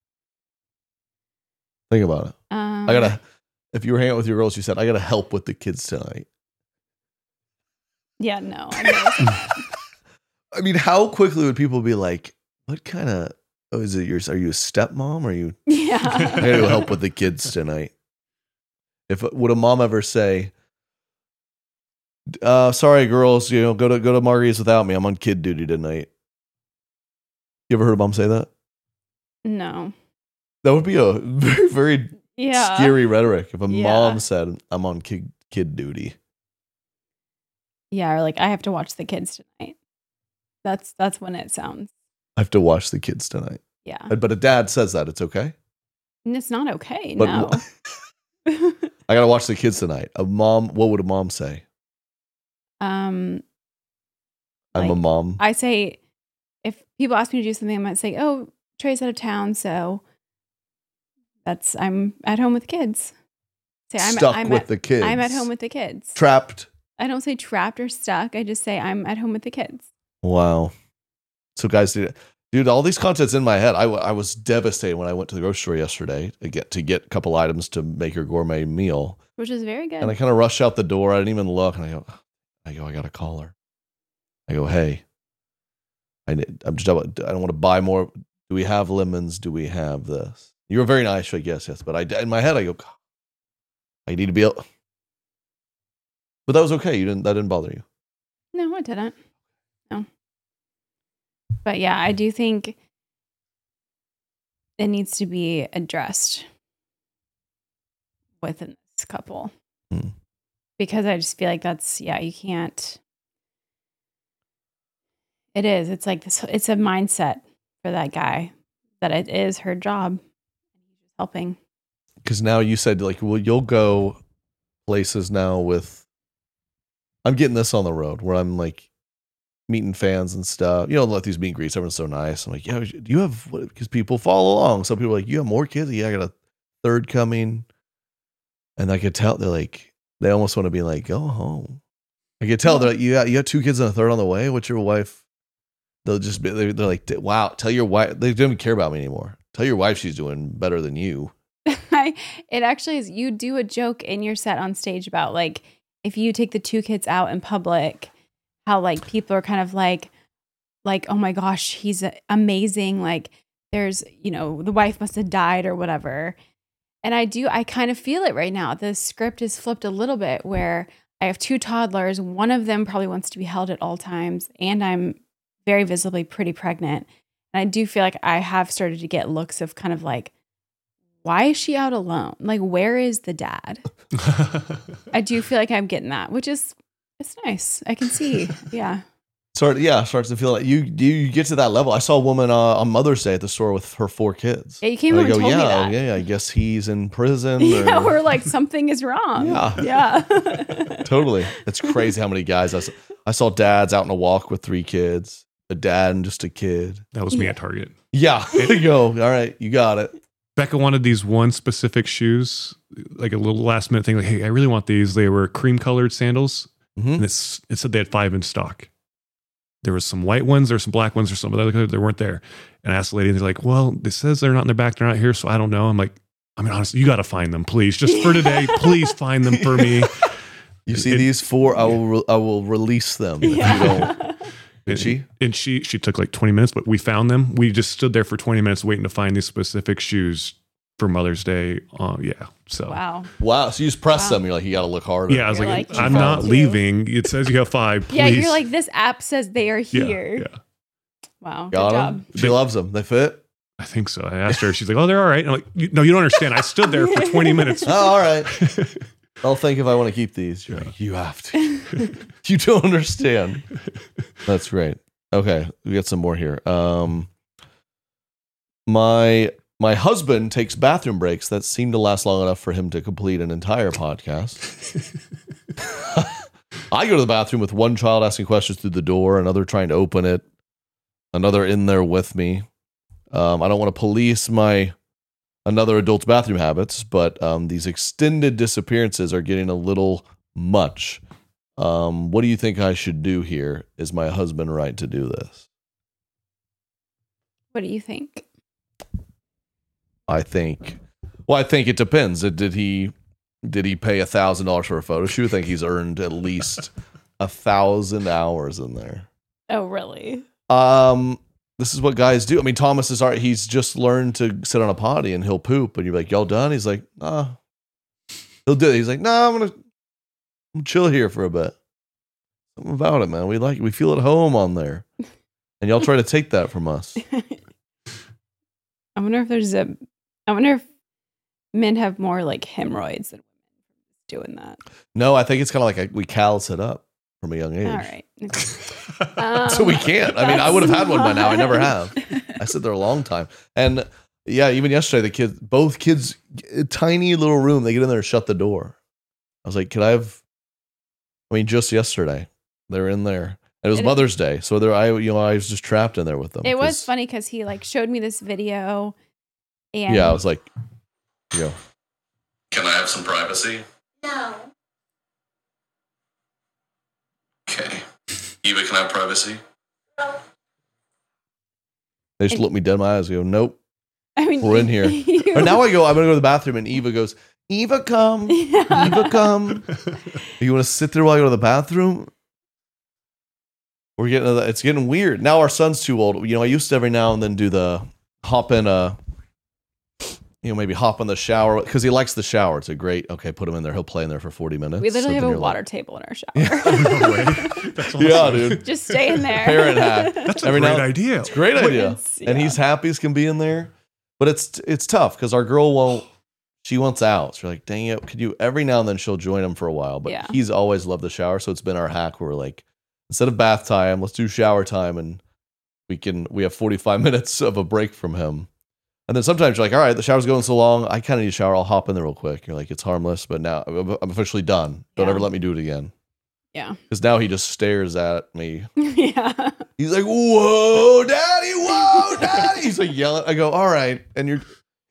Think about it. Um, I gotta. If you were hanging out with your girls, you said, "I gotta help with the kids tonight." Yeah, no. I, I mean, how quickly would people be like, "What kind of? Oh, is it your? Are you a stepmom? Or are you? Yeah. I gotta go help with the kids tonight." If would a mom ever say, uh, "Sorry, girls, you know, go to go to Margaritas without me. I'm on kid duty tonight." You ever heard a mom say that? No. That would be a very, very yeah. scary rhetoric if a Yeah. mom said, "I'm on kid kid duty." Yeah, or like I have to watch the kids tonight. That's that's when it sounds. I have to watch the kids tonight. Yeah. But, but a dad says that, it's okay. And it's not okay. But no. I gotta watch the kids tonight. A mom, what would a mom say? um I'm a like, mom. I say if people ask me to do something, I might say, "Oh, Trey's out of town, so that's I'm at home with the kids." Say I'm Stuck I'm with at, the kids. I'm at home with the kids. Trapped. I don't say trapped or stuck. I just say I'm at home with the kids. Wow. So guys, dude, dude, all these contents in my head. I, w- I was devastated when I went to the grocery store yesterday to get to get a couple items to make your gourmet meal. Which is very good. And I kind of rushed out the door. I didn't even look. And I go, I go, I got to call her. I go, hey, I need, I'm just, I don't want to buy more. Do we have lemons? Do we have this? You were very nice. Like, yes, yes. But I, in my head, I go, I need to be able. But that was okay. You didn't, that didn't bother you. No, I didn't. No. But yeah, I do think it needs to be addressed within this couple. Hmm. Because I just feel like that's, yeah, you can't. It is. It's like this, it's a mindset for that guy that it is her job. He's just helping. Because now you said, like, well, you'll go places now with. I'm getting this on the road where I'm like meeting fans and stuff. You know, like these meet and greets, everyone's so nice. I'm like, yeah, do you have, because people follow along. Some people are like, you have more kids? Yeah, I got a third coming. And I could tell they're like, they almost want to be like, go home. I could tell they're like, you got, you got two kids and a third on the way. What's your wife? They'll just be, they're, they're like, wow, tell your wife, they don't even care about me anymore. Tell your wife she's doing better than you. I, it actually is. You do a joke in your set on stage about like, if you take the two kids out in public, how like people are kind of like, like, oh my gosh, he's amazing. Like there's, you know, the wife must have died or whatever. And I do, I kind of feel it right now. The script is flipped a little bit where I have two toddlers. One of them probably wants to be held at all times. And I'm very visibly pretty pregnant. And I do feel like I have started to get looks of kind of like, why is she out alone? Like, where is the dad? I do feel like I'm getting that, which is, it's nice. I can see. Yeah. Start, yeah, starts to feel like you you get to that level. I saw a woman uh, on Mother's Day at the store with her four kids. Yeah, you came and over I and go, told yeah, me that. yeah, I guess he's in prison. Yeah, or, we're like, something is wrong. Yeah. Yeah. Totally. It's crazy how many guys I saw, I saw dads out on a walk with three kids, a dad and just a kid. That was me at Target. Yeah. There you go. All right. You got it. Becca wanted these one specific shoes, like a little last minute thing. Like, hey, I really want these. They were cream colored sandals. Mm-hmm. And it's, it said they had five in stock. There was some white ones, there's some black ones, or some other color that weren't there. And I asked the lady, and they're like, well, it says they're not in their back, they're not here, so I don't know. I'm like, I mean, honestly, you got to find them, please. Just for today, please find them for me. You see it, these four, I will re- I will release them if Yeah. you don't. Did and, she? And she she took like twenty minutes, but we found them. We just stood there for twenty minutes waiting to find these specific shoes for Mother's Day. Uh, yeah. So Wow. Wow. So you just press Wow. them. You're like, you got to look harder. yeah, I was You're like, like, you I'm found not two. leaving. It says you have five. Please. Yeah, you're like, this app says they are yeah, here. yeah. Wow. Got Good them. job. She loves them. They fit. I think so. I asked her. She's like, oh, they're all right. I'm like, you, no, you don't understand. I stood there for twenty minutes. Oh, all right. I'll think if I want to keep these. You're like, you have to. You don't understand. That's great. Okay, we got some more here. Um, my my husband takes bathroom breaks that seem to last long enough for him to complete an entire podcast. I go to the bathroom with one child asking questions through the door, another trying to open it, another in there with me. Um, I don't want to police my another adult's bathroom habits, but um, these extended disappearances are getting a little much. Um, what do you think I should do here? Is my husband right to do this? What do you think? I think, well, I think it depends. Did he, did he pay a thousand dollars for a photo shoot? I think he's earned at least a thousand hours in there. Oh, really? Um, this is what guys do. I mean, Thomas is already, he's just learned to sit on a potty and he'll poop, and you're like, y'all done? He's like, nah. He'll do it. He's like, nah, I'm gonna I'm chill here for a bit. Something about it, man. We like, we feel at home on there, and y'all try to take that from us. I wonder if there's a. I wonder if men have more like hemorrhoids than women doing that. No, I think it's kind of like a, we callous it up from a young age. All right. um, So we can't. I mean, I would have had one by now. I never have. I sit there a long time. And yeah, even yesterday, the kids, both kids, a tiny little room, they get in there and shut the door. I was like, could I have, I mean, just yesterday, they're in there. It was It- Mother's Day. So there, I, you know, I was just trapped in there with them. It was 'cause- funny because he like showed me this video, and Yeah, I was like, yo. Can I have some privacy? No. Okay. Eva, can I have privacy? They just look me dead in my eyes and go, nope, I mean, we're in here. you- Or now I go, I'm going to go to the bathroom, and Eva goes, Eva, come. Eva, come. You want to sit there while I go to the bathroom? We're getting, it's getting weird. Now our son's too old. You know, I used to every now and then do the hop in a, you know, maybe hop in the shower because he likes the shower. It's a great, okay, put him in there. He'll play in there for forty minutes. we literally So have then a you're water like, table in our shower. yeah, dude. Just stay in there. Parent hack. That's a Every great now- idea. It's a great idea. It's- And he's happy as can be in there. But it's it's tough because our girl won't, she wants out. So you're like, dang it, could you, every now and then she'll join him for a while. But Yeah. he's always loved the shower. So it's been our hack where we're like, instead of bath time, let's do shower time. And we can, we have forty-five minutes of a break from him. And then sometimes you're like, all right, the shower's going so long, I kind of need a shower. I'll hop in there real quick. You're like, it's harmless, but now I'm I'm officially done. Don't Yeah. ever let me do it again. Yeah. Because now he just stares at me. Yeah. He's like, whoa, daddy, whoa, daddy. He's like yelling. I go, all right. And you're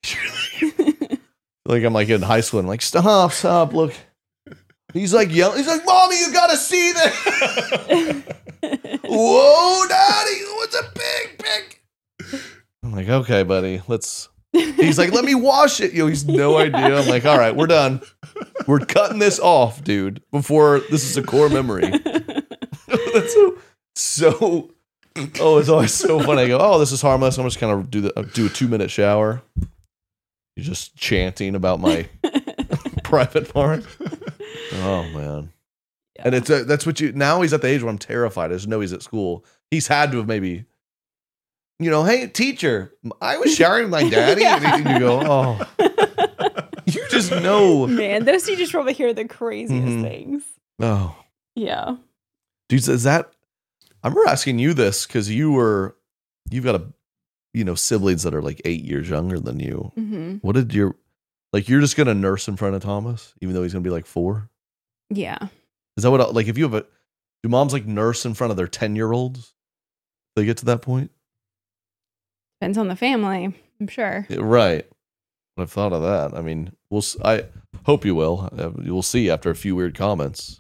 like, I'm like in high school. And I'm like, stop, stop, look. He's like yelling. He's like, mommy, you got to see this. Whoa, daddy. What's a big, big. I'm like, okay, buddy, let's. He's like, let me wash it. Yo, he's no idea. I'm like, all right, we're done. We're cutting this off, dude, before this is a core memory. That's so, so, oh, it's always so funny. I go, oh, this is harmless. I'm just kind of do the do a two minute shower. You're just chanting about my private part. Oh man, and it's a, that's what you. Now he's at the age where I'm terrified. I just know he's at school. He's had to have maybe, you know, hey teacher, I was showering with my daddy, Yeah. and you go, oh, you just know, Man, those teachers probably hear the craziest Mhm. things. oh. Yeah. Dude, is that? I remember asking you this because you were, you've got a, you know, siblings that are like eight years younger than you. hmm What did your, like, you're just gonna nurse in front of Thomas, even though he's gonna be like four? Yeah. Is that what? Like, if you have a, do moms like nurse in front of their ten year olds? They get to that point, Depends on the family, I'm sure. Yeah, right? I've thought of that. I mean, we'll. s- I hope you will. Uh, You'll see after a few weird comments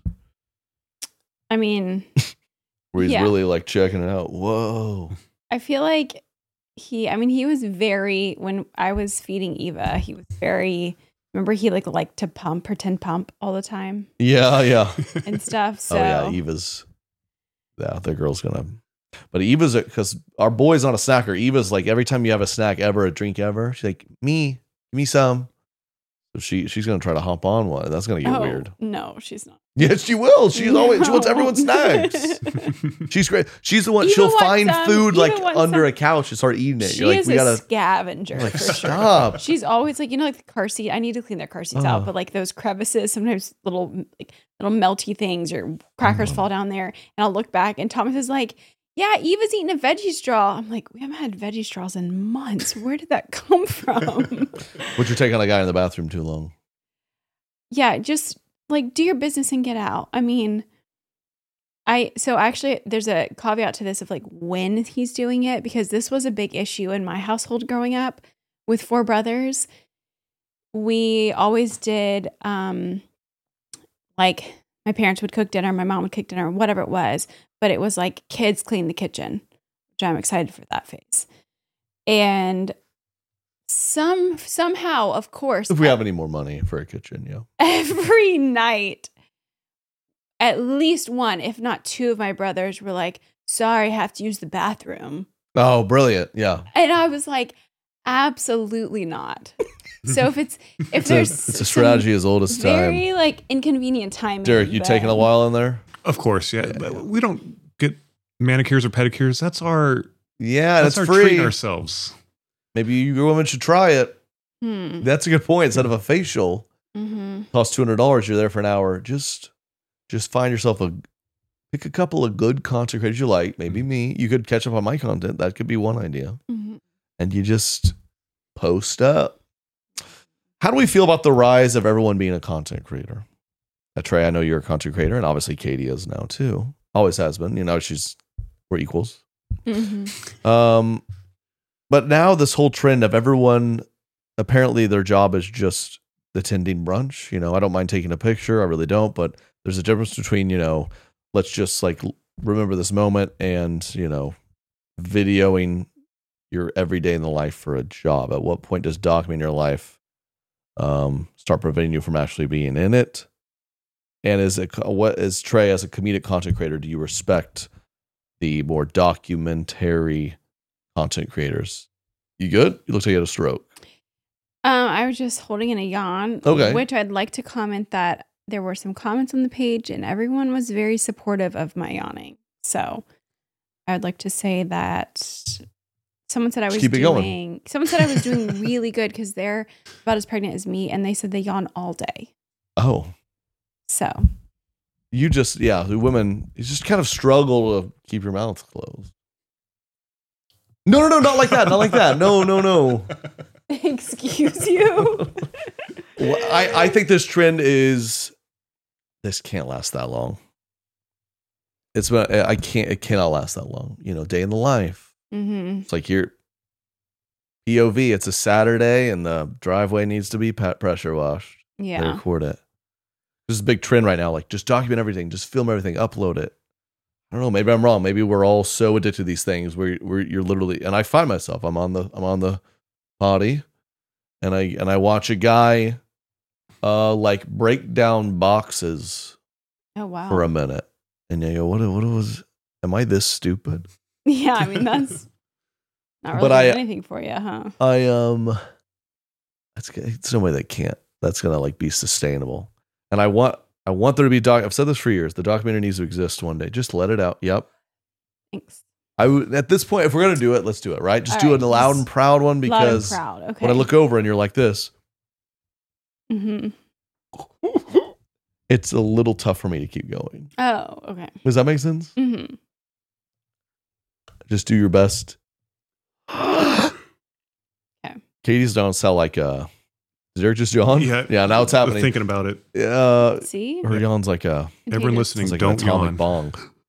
I mean, where he's Yeah. really like checking it out. Whoa. I feel like he, I mean, he was very, when I was feeding Eva, he was very, remember he like liked to pump, pretend pump all the time Yeah, yeah. and stuff. So Oh yeah, Eva's. Yeah, the girl's gonna. But Eva's because our boy's not a snacker. Eva's like every time you have a snack ever, a drink ever, she's like, me, give me some. So she she's gonna try to hop on one. That's gonna get oh, weird. no, she's not. Yes, she will. She's always she wants No. everyone's snacks. She's great. She's the one. Eva She'll wants find some. food Eva like wants under some. a couch and start eating it. She You're like, is we a gotta scavenger. like for sure. stop. She's always like, you know, like the car seat. I need to clean their car seats Uh. out, but like those crevices, sometimes little like little melty things or crackers Mm. fall down there. And I'll look back and Thomas is like, yeah, Eva's eating a veggie straw. I'm like, we haven't had veggie straws in months. Where did that come from? But you're taking a guy in the bathroom too long. Yeah, just like do your business and get out. I mean, I so actually there's a caveat to this of like when he's doing it, because this was a big issue in my household growing up with four brothers. We always did um like my parents would cook dinner, my mom would cook dinner, whatever it was, but it was like kids clean the kitchen, which I'm excited for that phase. And some somehow, of course, If we have any more money for a kitchen, yeah. every night, at least one, if not two of my brothers were like, sorry, I have to use the bathroom. Oh, brilliant. Yeah. And I was like, absolutely not. So if it's, if It's, there's a, it's a strategy as old as time. very like inconvenient timing. Derek, you but- taking a while in there? Of course, yeah. But we don't get manicures or pedicures. That's our Yeah, that's that's our free. treating ourselves. Maybe your woman should try it. Hmm. That's a good point. Instead of a facial, Mm-hmm. costs two hundred dollars. You're there for an hour. Just, just find yourself a, pick a couple of good content creators you like. Maybe me. You could catch up on my content. That could be one idea. Mm-hmm. And you just post up. How do we feel about the rise of everyone being a content creator? Uh, Trey, I know you're a content creator, and obviously Katie is now too. Always has been. You know, she's we're equals. Mm-hmm. Um, but now this whole trend of everyone, apparently their job is just attending brunch. You know, I don't mind taking a picture. I really don't. But there's a difference between, you know, let's just like remember this moment and, you know, videoing your everyday in the life for a job. At what point does documenting your life um, start preventing you from actually being in it? And is it what is Trey as a comedic content creator? Do you respect the more documentary content creators? You good? You look like you had a stroke. Um, I was just holding in a yawn. Okay. Which I'd like to comment that there were some comments on the page and everyone was very supportive of my yawning. So I would like to say that someone said I was Just keep it doing going. someone said I was doing really good because they're about as pregnant as me, and they said they yawn all day. Oh, So you just yeah, the women you just kind of struggle to keep your mouth closed. No, no, no, not like that, not like that. No, no, no. excuse you. Well, I I think this trend is this can't last that long. It's been I can't it cannot last that long. You know, day in the life. Mm-hmm. It's like you're P O V. It's a Saturday, and the driveway needs to be pe- pressure washed. They Yeah. record it. This is a big trend right now. Like, just document everything, just film everything, upload it. I don't know. Maybe I'm wrong. Maybe we're all so addicted to these things where where you're literally. And I find myself. I'm on the I'm on the potty, and I and I watch a guy, uh, like break down boxes Oh wow. for a minute, and you go, what what was? Am I this stupid? Yeah, I mean that's not really But I- doing anything for you, huh? I um, that's it's no way that can't. That's gonna like be sustainable. And I want I want there to be doc. I've said this for years. The documentary needs to exist one day. Just let it out. Yep. Thanks. I would at this point, if we're gonna do it, let's do it. Right. Just All do right, it a loud just and proud one Loud and because proud. Okay. when I look over and you're like this, Mm-hmm. it's a little tough for me to keep going. Oh, okay. Does that make sense? Mm-hmm. Just do your best. Okay. Katie's don't sound like uh is Derek just yawn? Yeah. Yeah, now it's happening. Thinking about it. Yeah. See? Her yawn's like a Everyone Contagious. listening, it's like don't an atomic yawn. bong.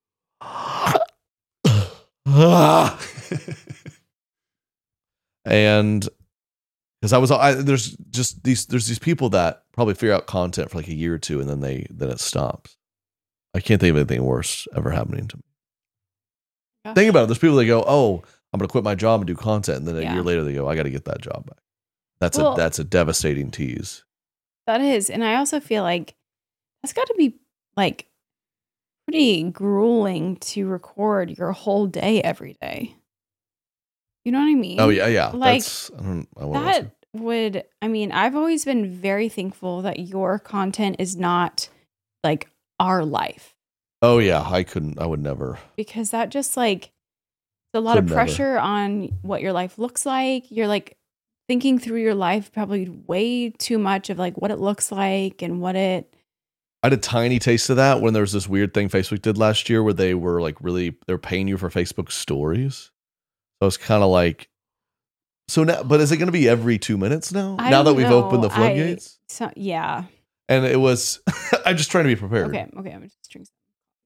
And because I was, I, there's just these, there's these people that probably figure out content for like a year or two, and then they, then it stops. I can't think of anything worse ever happening to me. Gosh. Think about it. There's people that go, "Oh, I'm going to quit my job and do content," and then a Yeah. year later they go, "I got to get that job back." That's Well- a that's a devastating tease. That is. And I also feel like that's got to be like pretty grueling to record your whole day every day. You know what I mean? Oh yeah, yeah. Like, that's I don't. I won't that would, I mean, I've always been very thankful that your content is not like our life, Oh yeah, I couldn't. I would never. because that just like, it's a lot Could of never. pressure on what your life looks like. You're like thinking through your life probably way too much of like what it looks like and what it, I had a tiny taste of that when there was this weird thing Facebook did last year where they were like really they're paying you for Facebook stories. So it's kind of like, so now, but is it going to be every two minutes now? I now that don't we've know. opened the I- floodgates, so, yeah. and it was, I'm just trying to be prepared. Okay. Okay. I'm just drinking.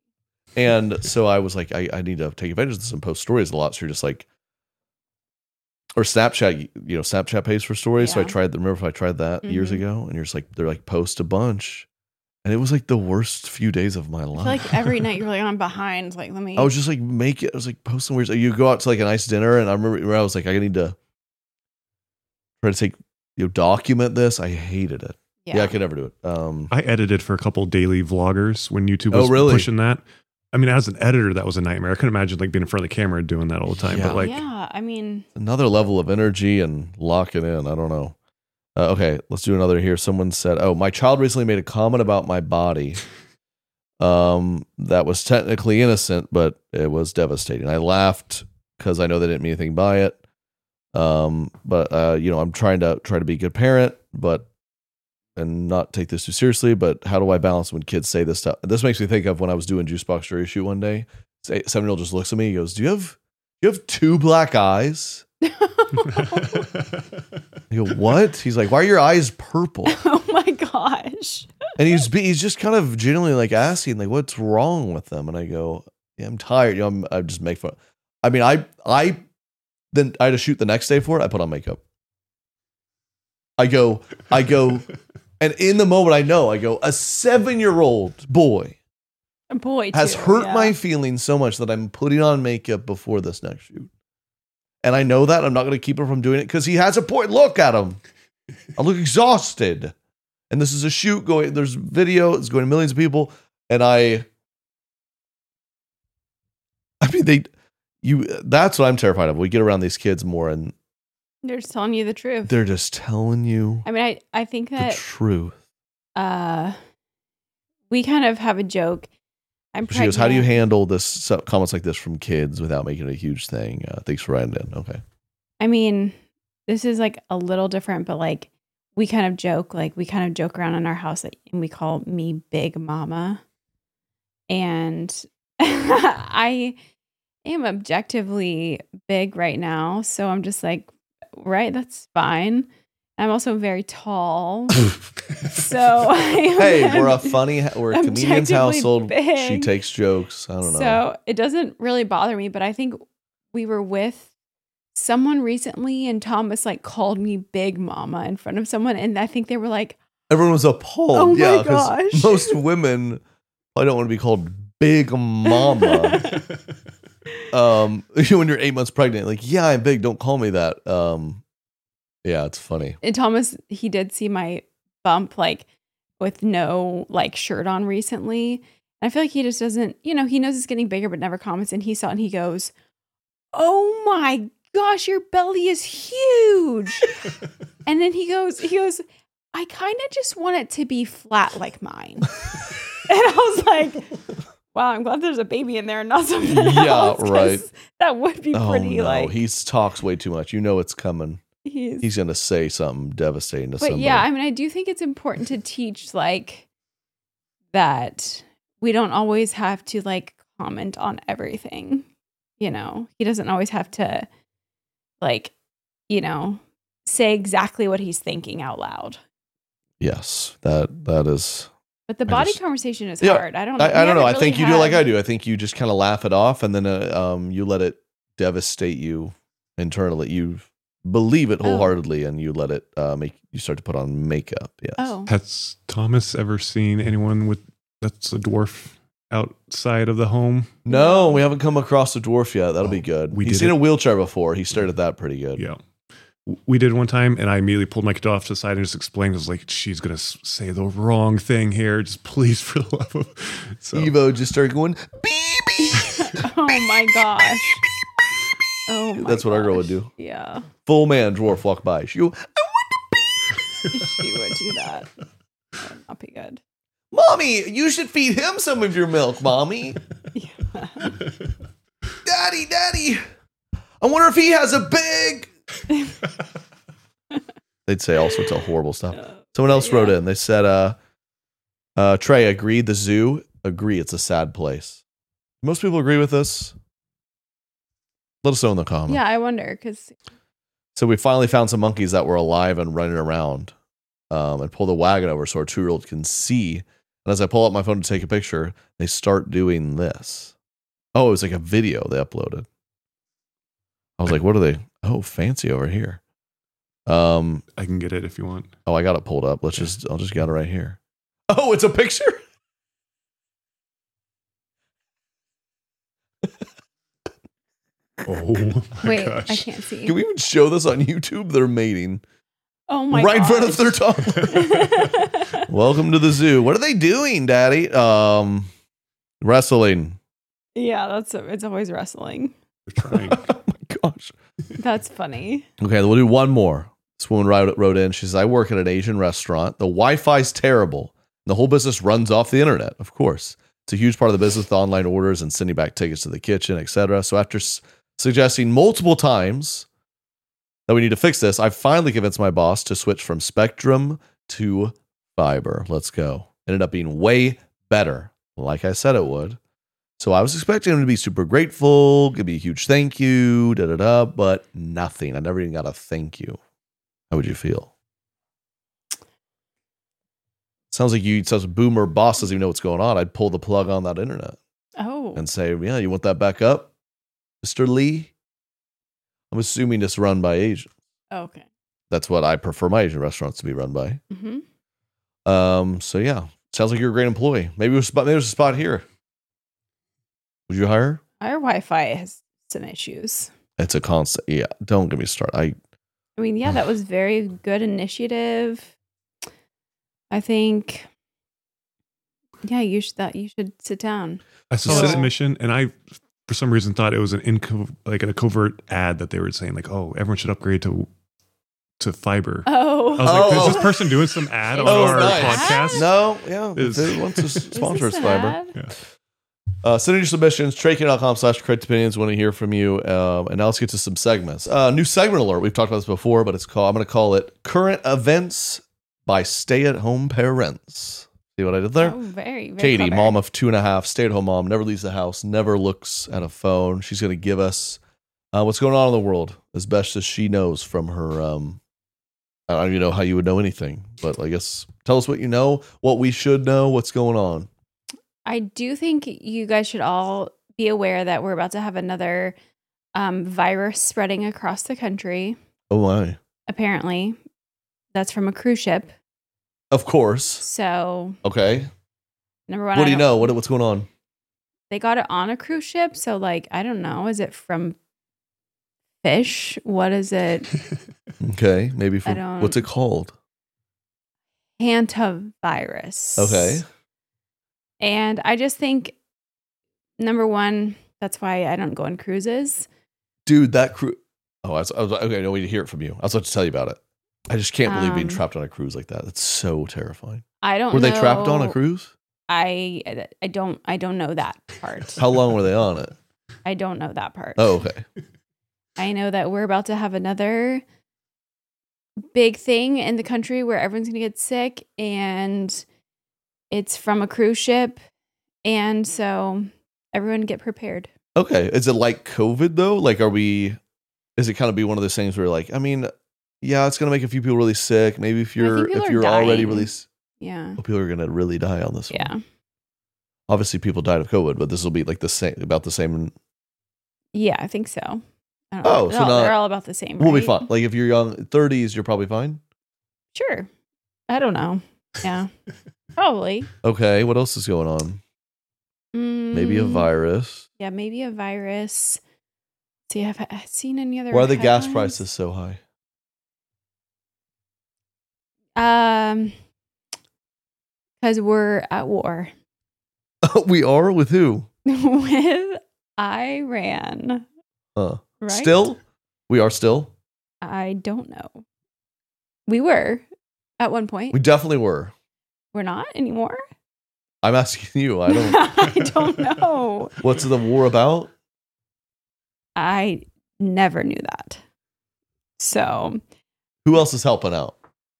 And so I was like, I, I need to take advantage of this and post stories a lot. So you're just like, or Snapchat, you know, Snapchat pays for stories. Yeah. So I tried, remember if I tried that mm-hmm. years ago, and you're just like, they're like, post a bunch. And it was like the worst few days of my life. I feel like every night you were like, I'm behind. Like, let me. I was just like, make it. I was like, posting weird. You go out to like a nice dinner, and I remember I was like, I need to try to take, you know, document this. I hated it. Yeah, yeah I could never do it. Um, I edited for a couple daily vloggers when YouTube was oh, really? pushing that. I mean, as an editor, that was a nightmare. I couldn't imagine like being in front of the camera and doing that all the time. Yeah. But like, yeah, I mean, another level of energy and locking in. I don't know. Uh, okay, let's do another here. Someone said, "Oh, my child recently made a comment about my body. Um, that was technically innocent, but it was devastating. I laughed because I know they didn't mean anything by it. Um, but uh, you know, I'm trying to try to be a good parent, but and not take this too seriously. But how do I balance when kids say this stuff? This makes me think of when I was doing Juice Box Jury Shoot one day. Seven year old just looks at me. He goes, "Do you have do you have two black eyes?" I go, "What?" He's like, "Why are your eyes purple?" Oh my gosh. And he's he's just kind of genuinely like asking, like, "What's wrong with them?" And I go, yeah, "I'm tired. You know, I'm, I just make fun." I mean, I I then I had to shoot the next day for it. I put on makeup. I go, I go, and in the moment, I know. I go, a seven-year-old boy, a boy too, has hurt yeah. my feelings so much that I'm putting on makeup before this next shoot. And I know that I'm not going to keep him from doing it because he has a point. Look at him. I look exhausted. And this is a shoot going, there's video, it's going to millions of people. And I, I mean, they, you, that's what I'm terrified of. We get around these kids more and they're just telling you the truth. They're just telling you. I mean, I, I think that the truth. Uh, we kind of have a joke. I'm she goes, "How do you handle this comments like this from kids without making it a huge thing?" Uh, thanks for writing in. Okay. I mean, this is like a little different, but like we kind of joke, like we kind of joke around in our house that, and we call me Big Mama. And I am objectively big right now. So I'm just like, right, that's fine. I'm also very tall. So hey, we're a funny, we're a comedian's household. Big. She takes jokes. I don't know. So it doesn't really bother me, but I think we were with someone recently and Thomas like called me Big Mama in front of someone. And I think they were like, everyone was appalled. Oh yeah, my gosh. Most women probably don't want to be called Big Mama. um, when you're eight months pregnant, like, yeah, I'm big. Don't call me that. Um, Yeah, it's funny. And Thomas, he did see my bump like with no like shirt on recently. And I feel like he just doesn't, you know, he knows it's getting bigger, but never comments. And he saw it and he goes, "Oh my gosh, your belly is huge." And then he goes, he goes, "I kind of just want it to be flat like mine." And I was like, wow, I'm glad there's a baby in there and not something yeah, else. right. That would be pretty oh, no. like. He talks way too much. You know it's coming. He's, He's going to say something devastating to but somebody. Yeah, I mean, I do think it's important to teach like that we don't always have to like comment on everything. You know, he doesn't always have to like, you know, say exactly what he's thinking out loud. Yes, that that is. But the body just, conversation is yeah, hard. I don't know. I, I don't know. Really I think had... you do like I do. I think you just kind of laugh it off and then uh, um, you let it devastate you internally. You believe it wholeheartedly, oh. and you let it uh, make you start to put on makeup. Yes. Oh. Has Thomas ever seen anyone with that's a dwarf outside of the home? No, we haven't come across a dwarf yet. That'll oh, be good. We He's did seen it. a wheelchair before. He started that pretty good. Yeah. We did one time, and I immediately pulled my kid off to the side and just explained. I was like, "She's gonna say the wrong thing here. Just please, for the love of." So. Evo just started going, "Beep beep." Oh my gosh. Oh my That's what gosh. our girl would do. Yeah. Full man dwarf walk by. She go, "I want to pee." She would do that. That would not be good. Mommy, you should feed him some of your milk, Mommy. Yeah. Daddy, Daddy. I wonder if he has a big. They'd say all sorts of horrible stuff. Someone else yeah. wrote in. They said, uh, uh, Trey, agreed. The zoo, agree. It's a sad place. Most people agree with this. Let us know in the comments. Yeah, I wonder because. So we finally found some monkeys that were alive and running around, um, and pulled the wagon over so our two-year-old can see And as I pull out my phone to take a picture, they start doing this. Oh, it was like a video they uploaded. I was like, what are they? Oh, fancy over here. Um, I can get it if you want. Oh, I got it pulled up. Let's yeah. just, I'll just get it right here. Oh, it's a picture. Oh, my Wait, gosh. I can't see. Can we even show this on YouTube? They're mating. Oh my right gosh. in front of their tongue. Welcome to the zoo. What are they doing, Daddy? Um, wrestling. Yeah, that's it's always wrestling. They're trying. Oh my gosh. That's funny. Okay, we'll do one more. This woman wrote, wrote in. She says, I work at an Asian restaurant. The Wi-Fi's terrible. The whole business runs off the internet, of course. It's a huge part of the business with online orders and sending back tickets to the kitchen, et cetera. So after s- suggesting multiple times that we need to fix this, I finally convinced my boss to switch from Spectrum to fiber. Let's go. Ended up being way better, like I said it would. So I was expecting him to be super grateful, give me a huge thank you, da da da, but nothing. I never even got a thank you. How would you feel? Sounds like you, such a boomer boss doesn't even know what's going on. I'd pull the plug on that internet. Oh. And say, yeah, you want that back up, Mister Lee? I'm assuming it's run by Asians. Okay. That's what I prefer my Asian restaurants to be run by. Mm-hmm. Um. So yeah, sounds like you're a great employee. Maybe there's a spot, maybe there's a spot here. Would you hire? Our Wi-Fi has some issues. It's a constant. Yeah. Don't get me started. I. I mean, yeah, that was very good initiative. I think. Yeah, you should. That you should sit down. I saw So- this submission, and I, for some reason, thought it was an inco- like a covert ad that they were saying, like, "Oh, everyone should upgrade to to fiber." Oh, I was like, Oh. "Is this person doing some ad on Oh, our nice. podcast?" No. Yeah. Is- If they want to sponsor us, an fiber. ad? Yeah. Uh, send in your submissions, traking.com slash correct opinions. Want to hear from you. Um, and now let's get to some segments. Uh, new segment alert. We've talked about this before, but it's called, I'm going to call it Current Events by Stay-at-Home Parents. See what I did there? Oh, very, very Katie, clever. mom of two and a half, stay-at-home mom, never leaves the house, never looks at a phone. She's going to give us uh, what's going on in the world as best as she knows from her. Um, I don't even know how you would know anything, but I guess tell us what you know, what we should know, what's going on. I do think you guys should all be aware that we're about to have another um, virus spreading across the country. Oh my! Apparently, that's from a cruise ship. Of course. So, Okay. number one, What I do you don't- know? What what's going on? They got it on a cruise ship. So, like, I don't know. Is it from fish? What is it? Okay, maybe I from don't- what's it called? Hantavirus. Okay. And I just think, number one, that's why I don't go on cruises. Dude, that crew. Oh, I was, I was okay. I know we need to hear it from you. I was about to tell you about it. I just can't believe being Um, trapped on a cruise like that. It's so terrifying. I don't Were know. they trapped on a cruise? I I don't I don't know that part. How long were they on it? I don't know that part. Oh, okay. I know that we're about to have another big thing in the country where everyone's going to get sick, and it's from a cruise ship. And so everyone get prepared. Okay. Is it like COVID though? Like, are we, is it kind of be one of those things where like, I mean, yeah, it's going to make a few people really sick. Maybe if I think you're, people if are you're already dying. really, s- Yeah. oh, people are going to really die on this one. Yeah. Obviously people died of COVID, but this will be like the same, about the same. Yeah, I think so. I don't Oh, know. so they're, all, not- they're all about the same. We'll be right? fine. Like if you're young, thirties, you're probably fine. Sure. I don't know. Yeah. Probably. Okay. What else is going on? Maybe a Mm, virus. Yeah, maybe a virus. See, have I seen any other? Why are the gas headlines? prices so high? Um, because we're at war We are with who? with Iran. Huh. Right? Still? We are still? I don't know. We were at one point. We definitely were. We're not anymore. I'm asking you. I don't. I don't know. What's the war about? I never knew that. So, Who else is helping out?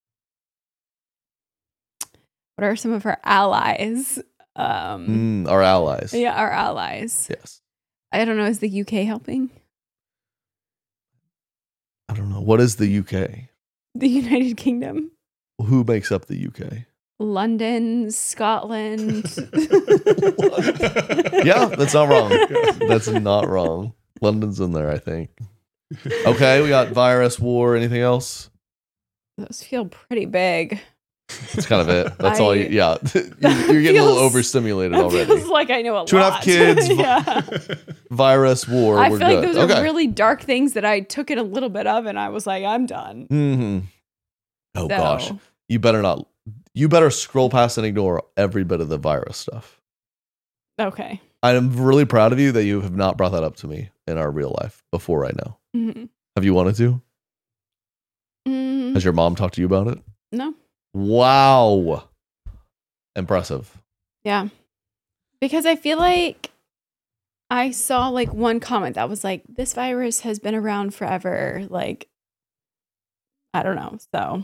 what are some of our allies? Um, Mm, our allies. yeah, our allies. Yes. I don't know. Is the U K helping? I don't know. What is the U K? The United Kingdom? Who makes up the U K? London, Scotland. Yeah, that's not wrong. That's not wrong. London's in there, I think. Okay, we got virus, war, anything else? Those feel pretty big. That's kind of it. That's I- all you, yeah. You're, you're getting a little feels- overstimulated That already. feels like I know a Two and a lot. half kids, vi- yeah. virus, war, I we're feel good. like those okay. are really dark things that I took in a little bit of, and I was like, I'm done. Mm-hmm. Oh So- gosh. You better not. You better scroll past and ignore every bit of the virus stuff. Okay. I'm really proud of you that you have not brought that up to me in our real life before right now. Mm-hmm. Have you wanted to? Mm, Has your mom talked to you about it? no. Wow. Impressive. Yeah. Because I feel like I saw like one comment that was like, this virus has been around forever. Like, I don't know. So,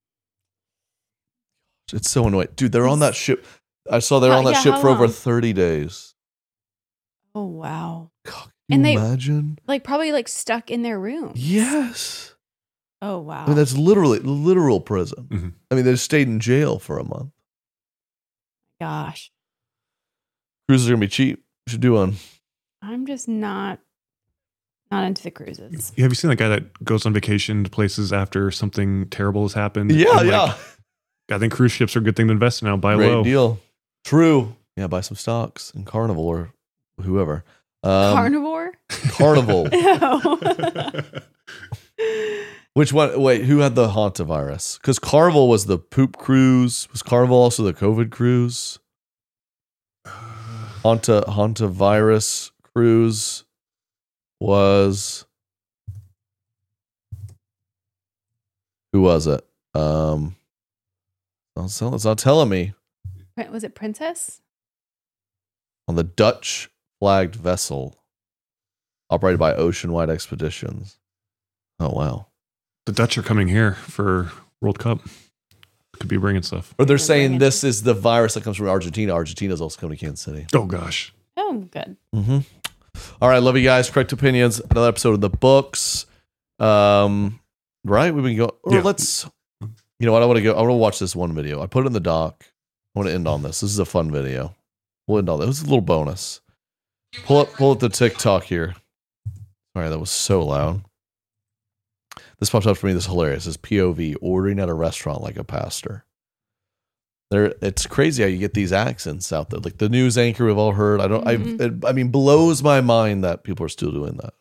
It's so annoying. Dude, they're on that ship. I saw they're How- on that yeah, ship how for over long? thirty days. oh, wow. Can And you they- imagine? Like, probably like stuck in their room. Yes. Oh, wow. I mean, that's literally literal prison. Mhm. I mean, they stayed in jail for a month. Gosh. Cruises are gonna be cheap. You should do one. I'm just not, not into the cruises. Have you seen that guy that goes on vacation to places after something terrible has happened? Yeah, And, yeah. like, I think cruise ships are a good thing to invest in now. Buy Great low. deal. True. Yeah, buy some stocks in Carnival or whoever. Um, Carnivore? Carnival. Ew. Which one? Wait, who had the hantavirus? Because Carnival was the poop cruise. Was Carnival also the COVID cruise? Hanta hantavirus cruise was. Who was it? Um, it's not, it's not telling me. Was it Princess? On the Dutch flagged vessel operated by Ocean Wide Expeditions. Oh, wow. The Dutch are coming here for World Cup. Could be bringing stuff. Or they're They're saying bringing- this is the virus that comes from Argentina. Argentina's also coming to Kansas City. Oh gosh. Oh, good. Mm-hmm. All right, love you guys. Correct Opinions. Another episode of the books. Um, right? We've been going. Or Yeah. let's. You know what? I want to go. I want to watch this one video. I put it in the doc. I want to end on this. This is a fun video. We'll end on this. It's a little bonus. Pull up, pull up the TikTok here. Sorry, that was so loud. This popped up for me. This is hilarious. This is P O V ordering at a restaurant like a pastor. There, it's crazy how you get these accents out there. Like the news anchor we've all heard. I don't. Mhm. I. It, I mean, blows my mind that people are still doing that.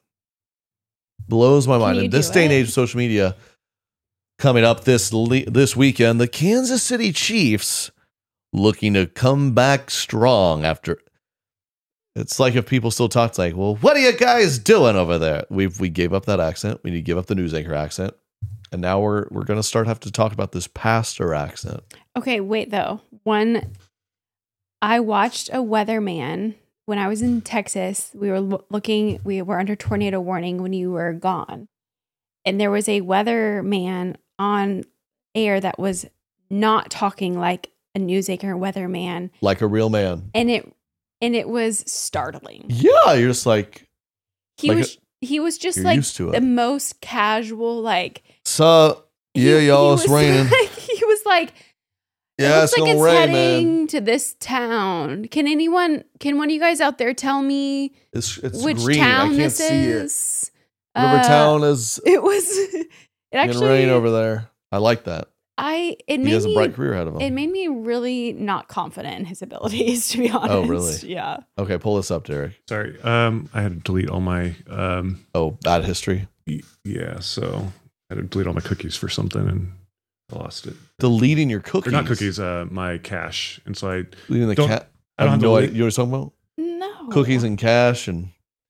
Blows my mind. you In this do day and it? age of social media, coming up this le- this weekend, the Kansas City Chiefs looking to come back strong after. It's like if people still talk, it's like, well, what are you guys doing over there? We we gave up that accent. We need to give up the news anchor accent, and now we're we're gonna start have to talk about this pastor accent. Okay, wait though. One, I watched a weatherman when I was in Texas. We were lo- looking, we were under tornado warning when you were gone. And there was a weatherman on air that was not talking like a news anchor weatherman. Like a real man. And it and it was startling. Yeah, you're just like, He like was he was just you're like used to it. the most casual, like so yeah, he- y'all, he it's was raining. Like, he was like, Yeah, it it's looks like gonna it's rain, heading man. to this town. Can anyone, can one of you guys out there tell me It's it's which green. town I can't this see it. is? Rivertown Uh, is It was. It in actually. rain over there. I like that. I. It He made has a me. bright career ahead of him. It made me really not confident in his abilities, to be honest. Oh, really? Yeah. Okay, pull this up, Derek. Sorry. Um, I had to delete all my. Um, oh, bad history. y- Yeah. So I had to delete all my cookies for something and I lost it. Deleting your cookies. Or not cookies. Uh, my cache. And so I. Deleting the don't- cat. I don't have to no delete- idea. You know what I'm talking about? No. Cookies and cash, and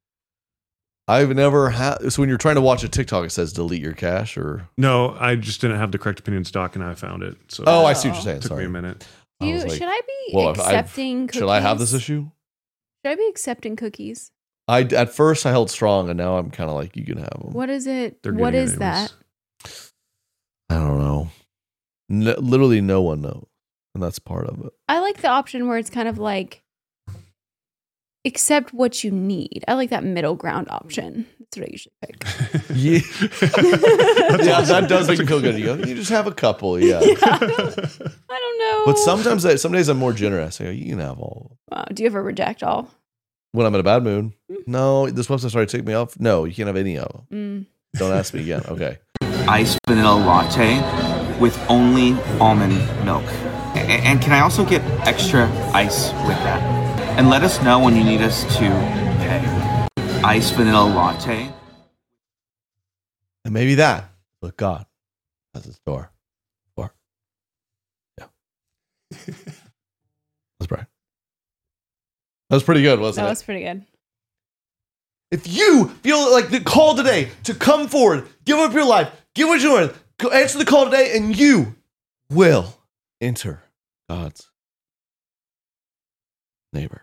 I've never had. So when you're trying to watch a TikTok, it says delete your cache, or No, I just didn't have the correct opinion stock, and I found it. So oh, I see what you're saying. it took Sorry. me a minute. Do I you, was like, should I be well, I've- I've- accepting cookies? Should I have this issue? Should I be accepting cookies? I at first I held strong, and now I'm kind of like, you can have them. What is it? They're What getting is it that? anyways. I don't know. No, literally, no one knows, and that's part of it. I like the option where it's kind of like accept what you need. I like that middle ground option. That's what I usually pick. Yeah, That's yeah, awesome. that does make That's me a feel good- good. You go, you just have a couple, yeah. Yeah. I don't know. But sometimes, I, some days I'm more generous. I go, you can have all of them. Wow. Do you ever reject all? When I'm in a bad mood. No, this website started to take me off. No, you can't have any of them. Mm. Don't ask me again. Okay. Iced vanilla latte with only almond milk. A- and can I also get extra ice with that? And let us know when you need us to pay. Iced vanilla latte. And maybe that, but God has its door. Door. Yeah. Let's pray. That was pretty good, wasn't That it? was pretty good. If you feel like the call today to come forward, give up your life, give what you're doing, go answer the call today, and you will enter God's neighborhood.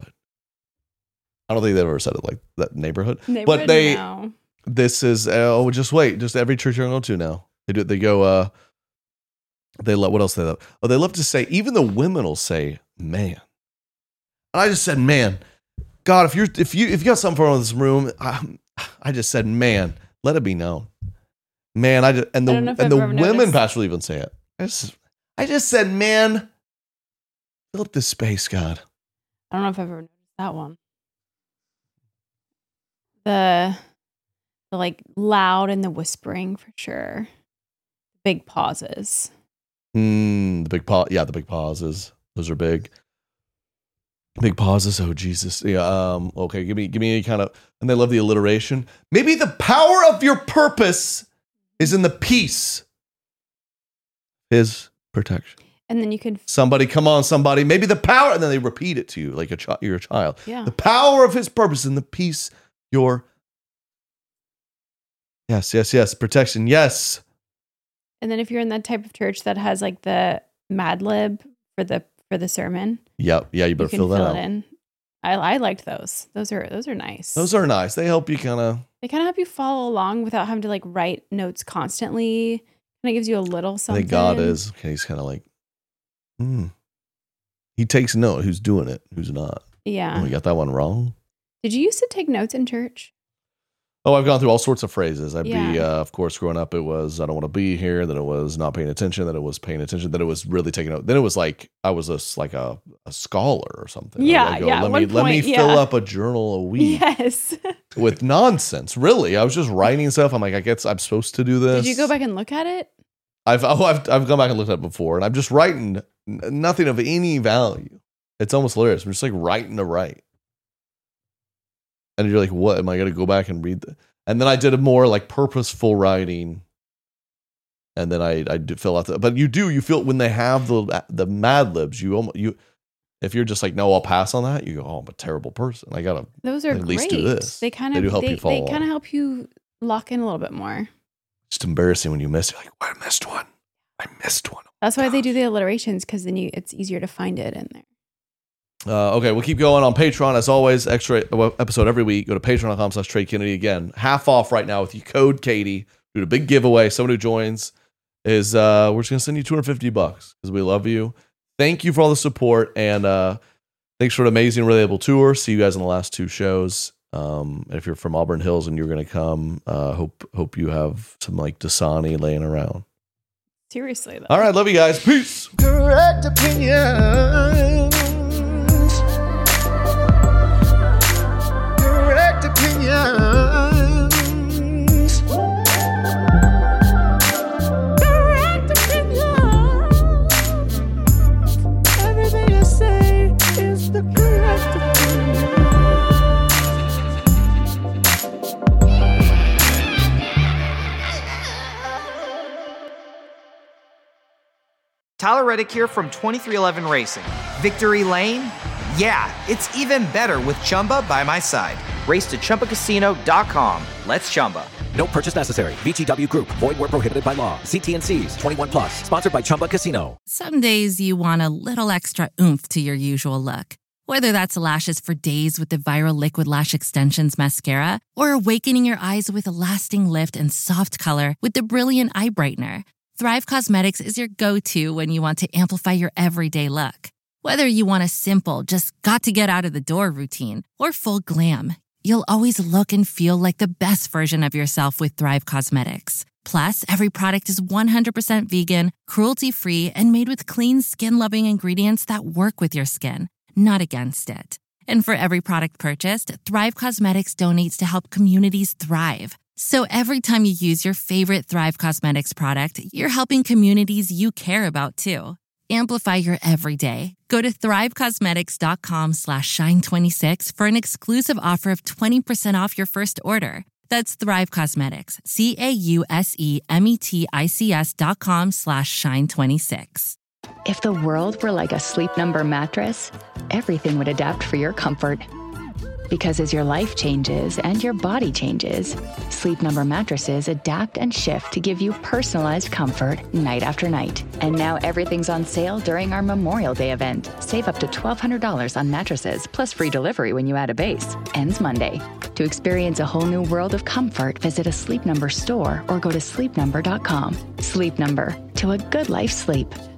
I don't think they've ever said it like that, neighborhood. Neighborhood, but they, no. this is, oh, just wait. Just every church you're going to now. They do, they go, uh, they love, what else they love? Oh, they love to say, even the women will say, man. And I just said, man. God, if you're if you if you got something for this room, I, I just said, man, let it be known, man. I just, and the I don't know if and I've the ever women noticed. pastor will even say it. I just I just said, man, fill up this space, God. I don't know if I've ever noticed that one. The the like loud and the whispering for sure. Big pauses. Mm, the big pause, yeah, the big pauses. Those are big. Big pauses. Oh Jesus. Yeah. Um. Okay. Give me. Give me any kind of. And they love the alliteration. Maybe the power of your purpose is in the peace. His protection. And then you can Somebody, come on, somebody. Maybe the power, and then they repeat it to you like a child. You're a child. Yeah. The power of His purpose and the peace. Your. Yes. Yes. Yes. Protection. Yes. and then if you're in that type of church that has like the Mad Lib for the for the sermon. Yep. Yeah, you better you can fill that fill out. it in. I I liked those. Those are those are nice. Those are nice. They help you kind of. They kind of help you follow along without having to like write notes constantly. Kind of gives you a little I something. think God is. Okay, he's kind of like, hmm. He takes note who's doing it, who's not. Yeah. Oh, we got that one wrong. Did you used to take notes in church? Oh, I've gone through all sorts of phrases. I'd be, Yeah. uh, of course, growing up, it was, I don't want to be here. Then it was not paying attention. Then it was paying attention. Then it was really taking note. Then it was like, I was a, s- like a, a scholar or something. I would, Yeah, like, go, yeah, at Let me, one let me point, fill yeah. up a journal a week Yes. with nonsense. Really. I was just writing stuff. I'm like, I guess I'm supposed to do this. Did you go back and look at it? I've, oh, I've, I've gone back and looked at it before, and I'm just writing n- nothing of any value. It's almost hilarious. I'm just like writing to write. And you're like, what? Am I going to go back and read the And then I did a more like purposeful writing. And then I, I did fill out the, but you do, you feel when they have the, the Mad Libs, you almost, you, if you're just like, no, I'll pass on that. You go, oh, I'm a terrible person. I got to Those are at least great. do this. They kind They of do help they, you follow they kind along. of help you lock in a little bit more. Just embarrassing when you miss it. Like, "What, I missed one. I missed one. That's why they do the alliterations, because then you it's easier to find it in there. Uh, okay, we'll keep going on Patreon. As always, extra episode every week. Go to patreon.com slash Trey Kennedy. Again, half off right now with your code Katie. Do a big giveaway. Someone who joins is, uh, we're just going to send you two hundred fifty bucks because we love you. Thank you for all the support. And uh, thanks for an amazing, relatable tour. See you guys in the last two shows. Um, if you're from Auburn Hills and you're going to come, uh, hope hope you have some like Dasani laying around. Seriously, though. All right, love you guys. Peace. Correct opinions. Correct opinions. Correct opinions. Everything I say is the correct opinion. Tyler Reddick here from twenty-three eleven Racing. Victory Lane? Yeah, it's even better with Chumba by my side. Race to Chumba Casino dot com. Let's Chumba. No purchase necessary. V G W Group. Void where prohibited by law. See T N Cs. twenty-one plus. Sponsored by Chumba Casino. Some days you want a little extra oomph to your usual look. Whether that's lashes for days with the Viral Liquid Lash Extensions Mascara or awakening your eyes with a lasting lift and soft color with the Brilliant Eye Brightener, Thrive Causemetics is your go-to when you want to amplify your everyday look. Whether you want a simple, just got to get out of the door routine or full glam, you'll always look and feel like the best version of yourself with Thrive Causemetics. Plus, every product is one hundred percent vegan, cruelty-free, and made with clean, skin-loving ingredients that work with your skin, not against it. And for every product purchased, Thrive Causemetics donates to help communities thrive. So every time you use your favorite Thrive Causemetics product, you're helping communities you care about too. Amplify your everyday. Go to thrivecosmetics.com slash shine26 for an exclusive offer of twenty percent off your first order. That's Thrive Cosmetics, C-A-U-S-E-M-E-T-I-C-S dot com slash shine26. If the world were like a Sleep Number mattress, everything would adapt for your comfort. Because as your life changes and your body changes, Sleep Number mattresses adapt and shift to give you personalized comfort night after night. And now everything's on sale during our Memorial Day event. Save up to twelve hundred dollars on mattresses, plus free delivery when you add a base. Ends Monday. To experience a whole new world of comfort, visit a Sleep Number store or go to sleep number dot com. Sleep Number, to a good life sleep.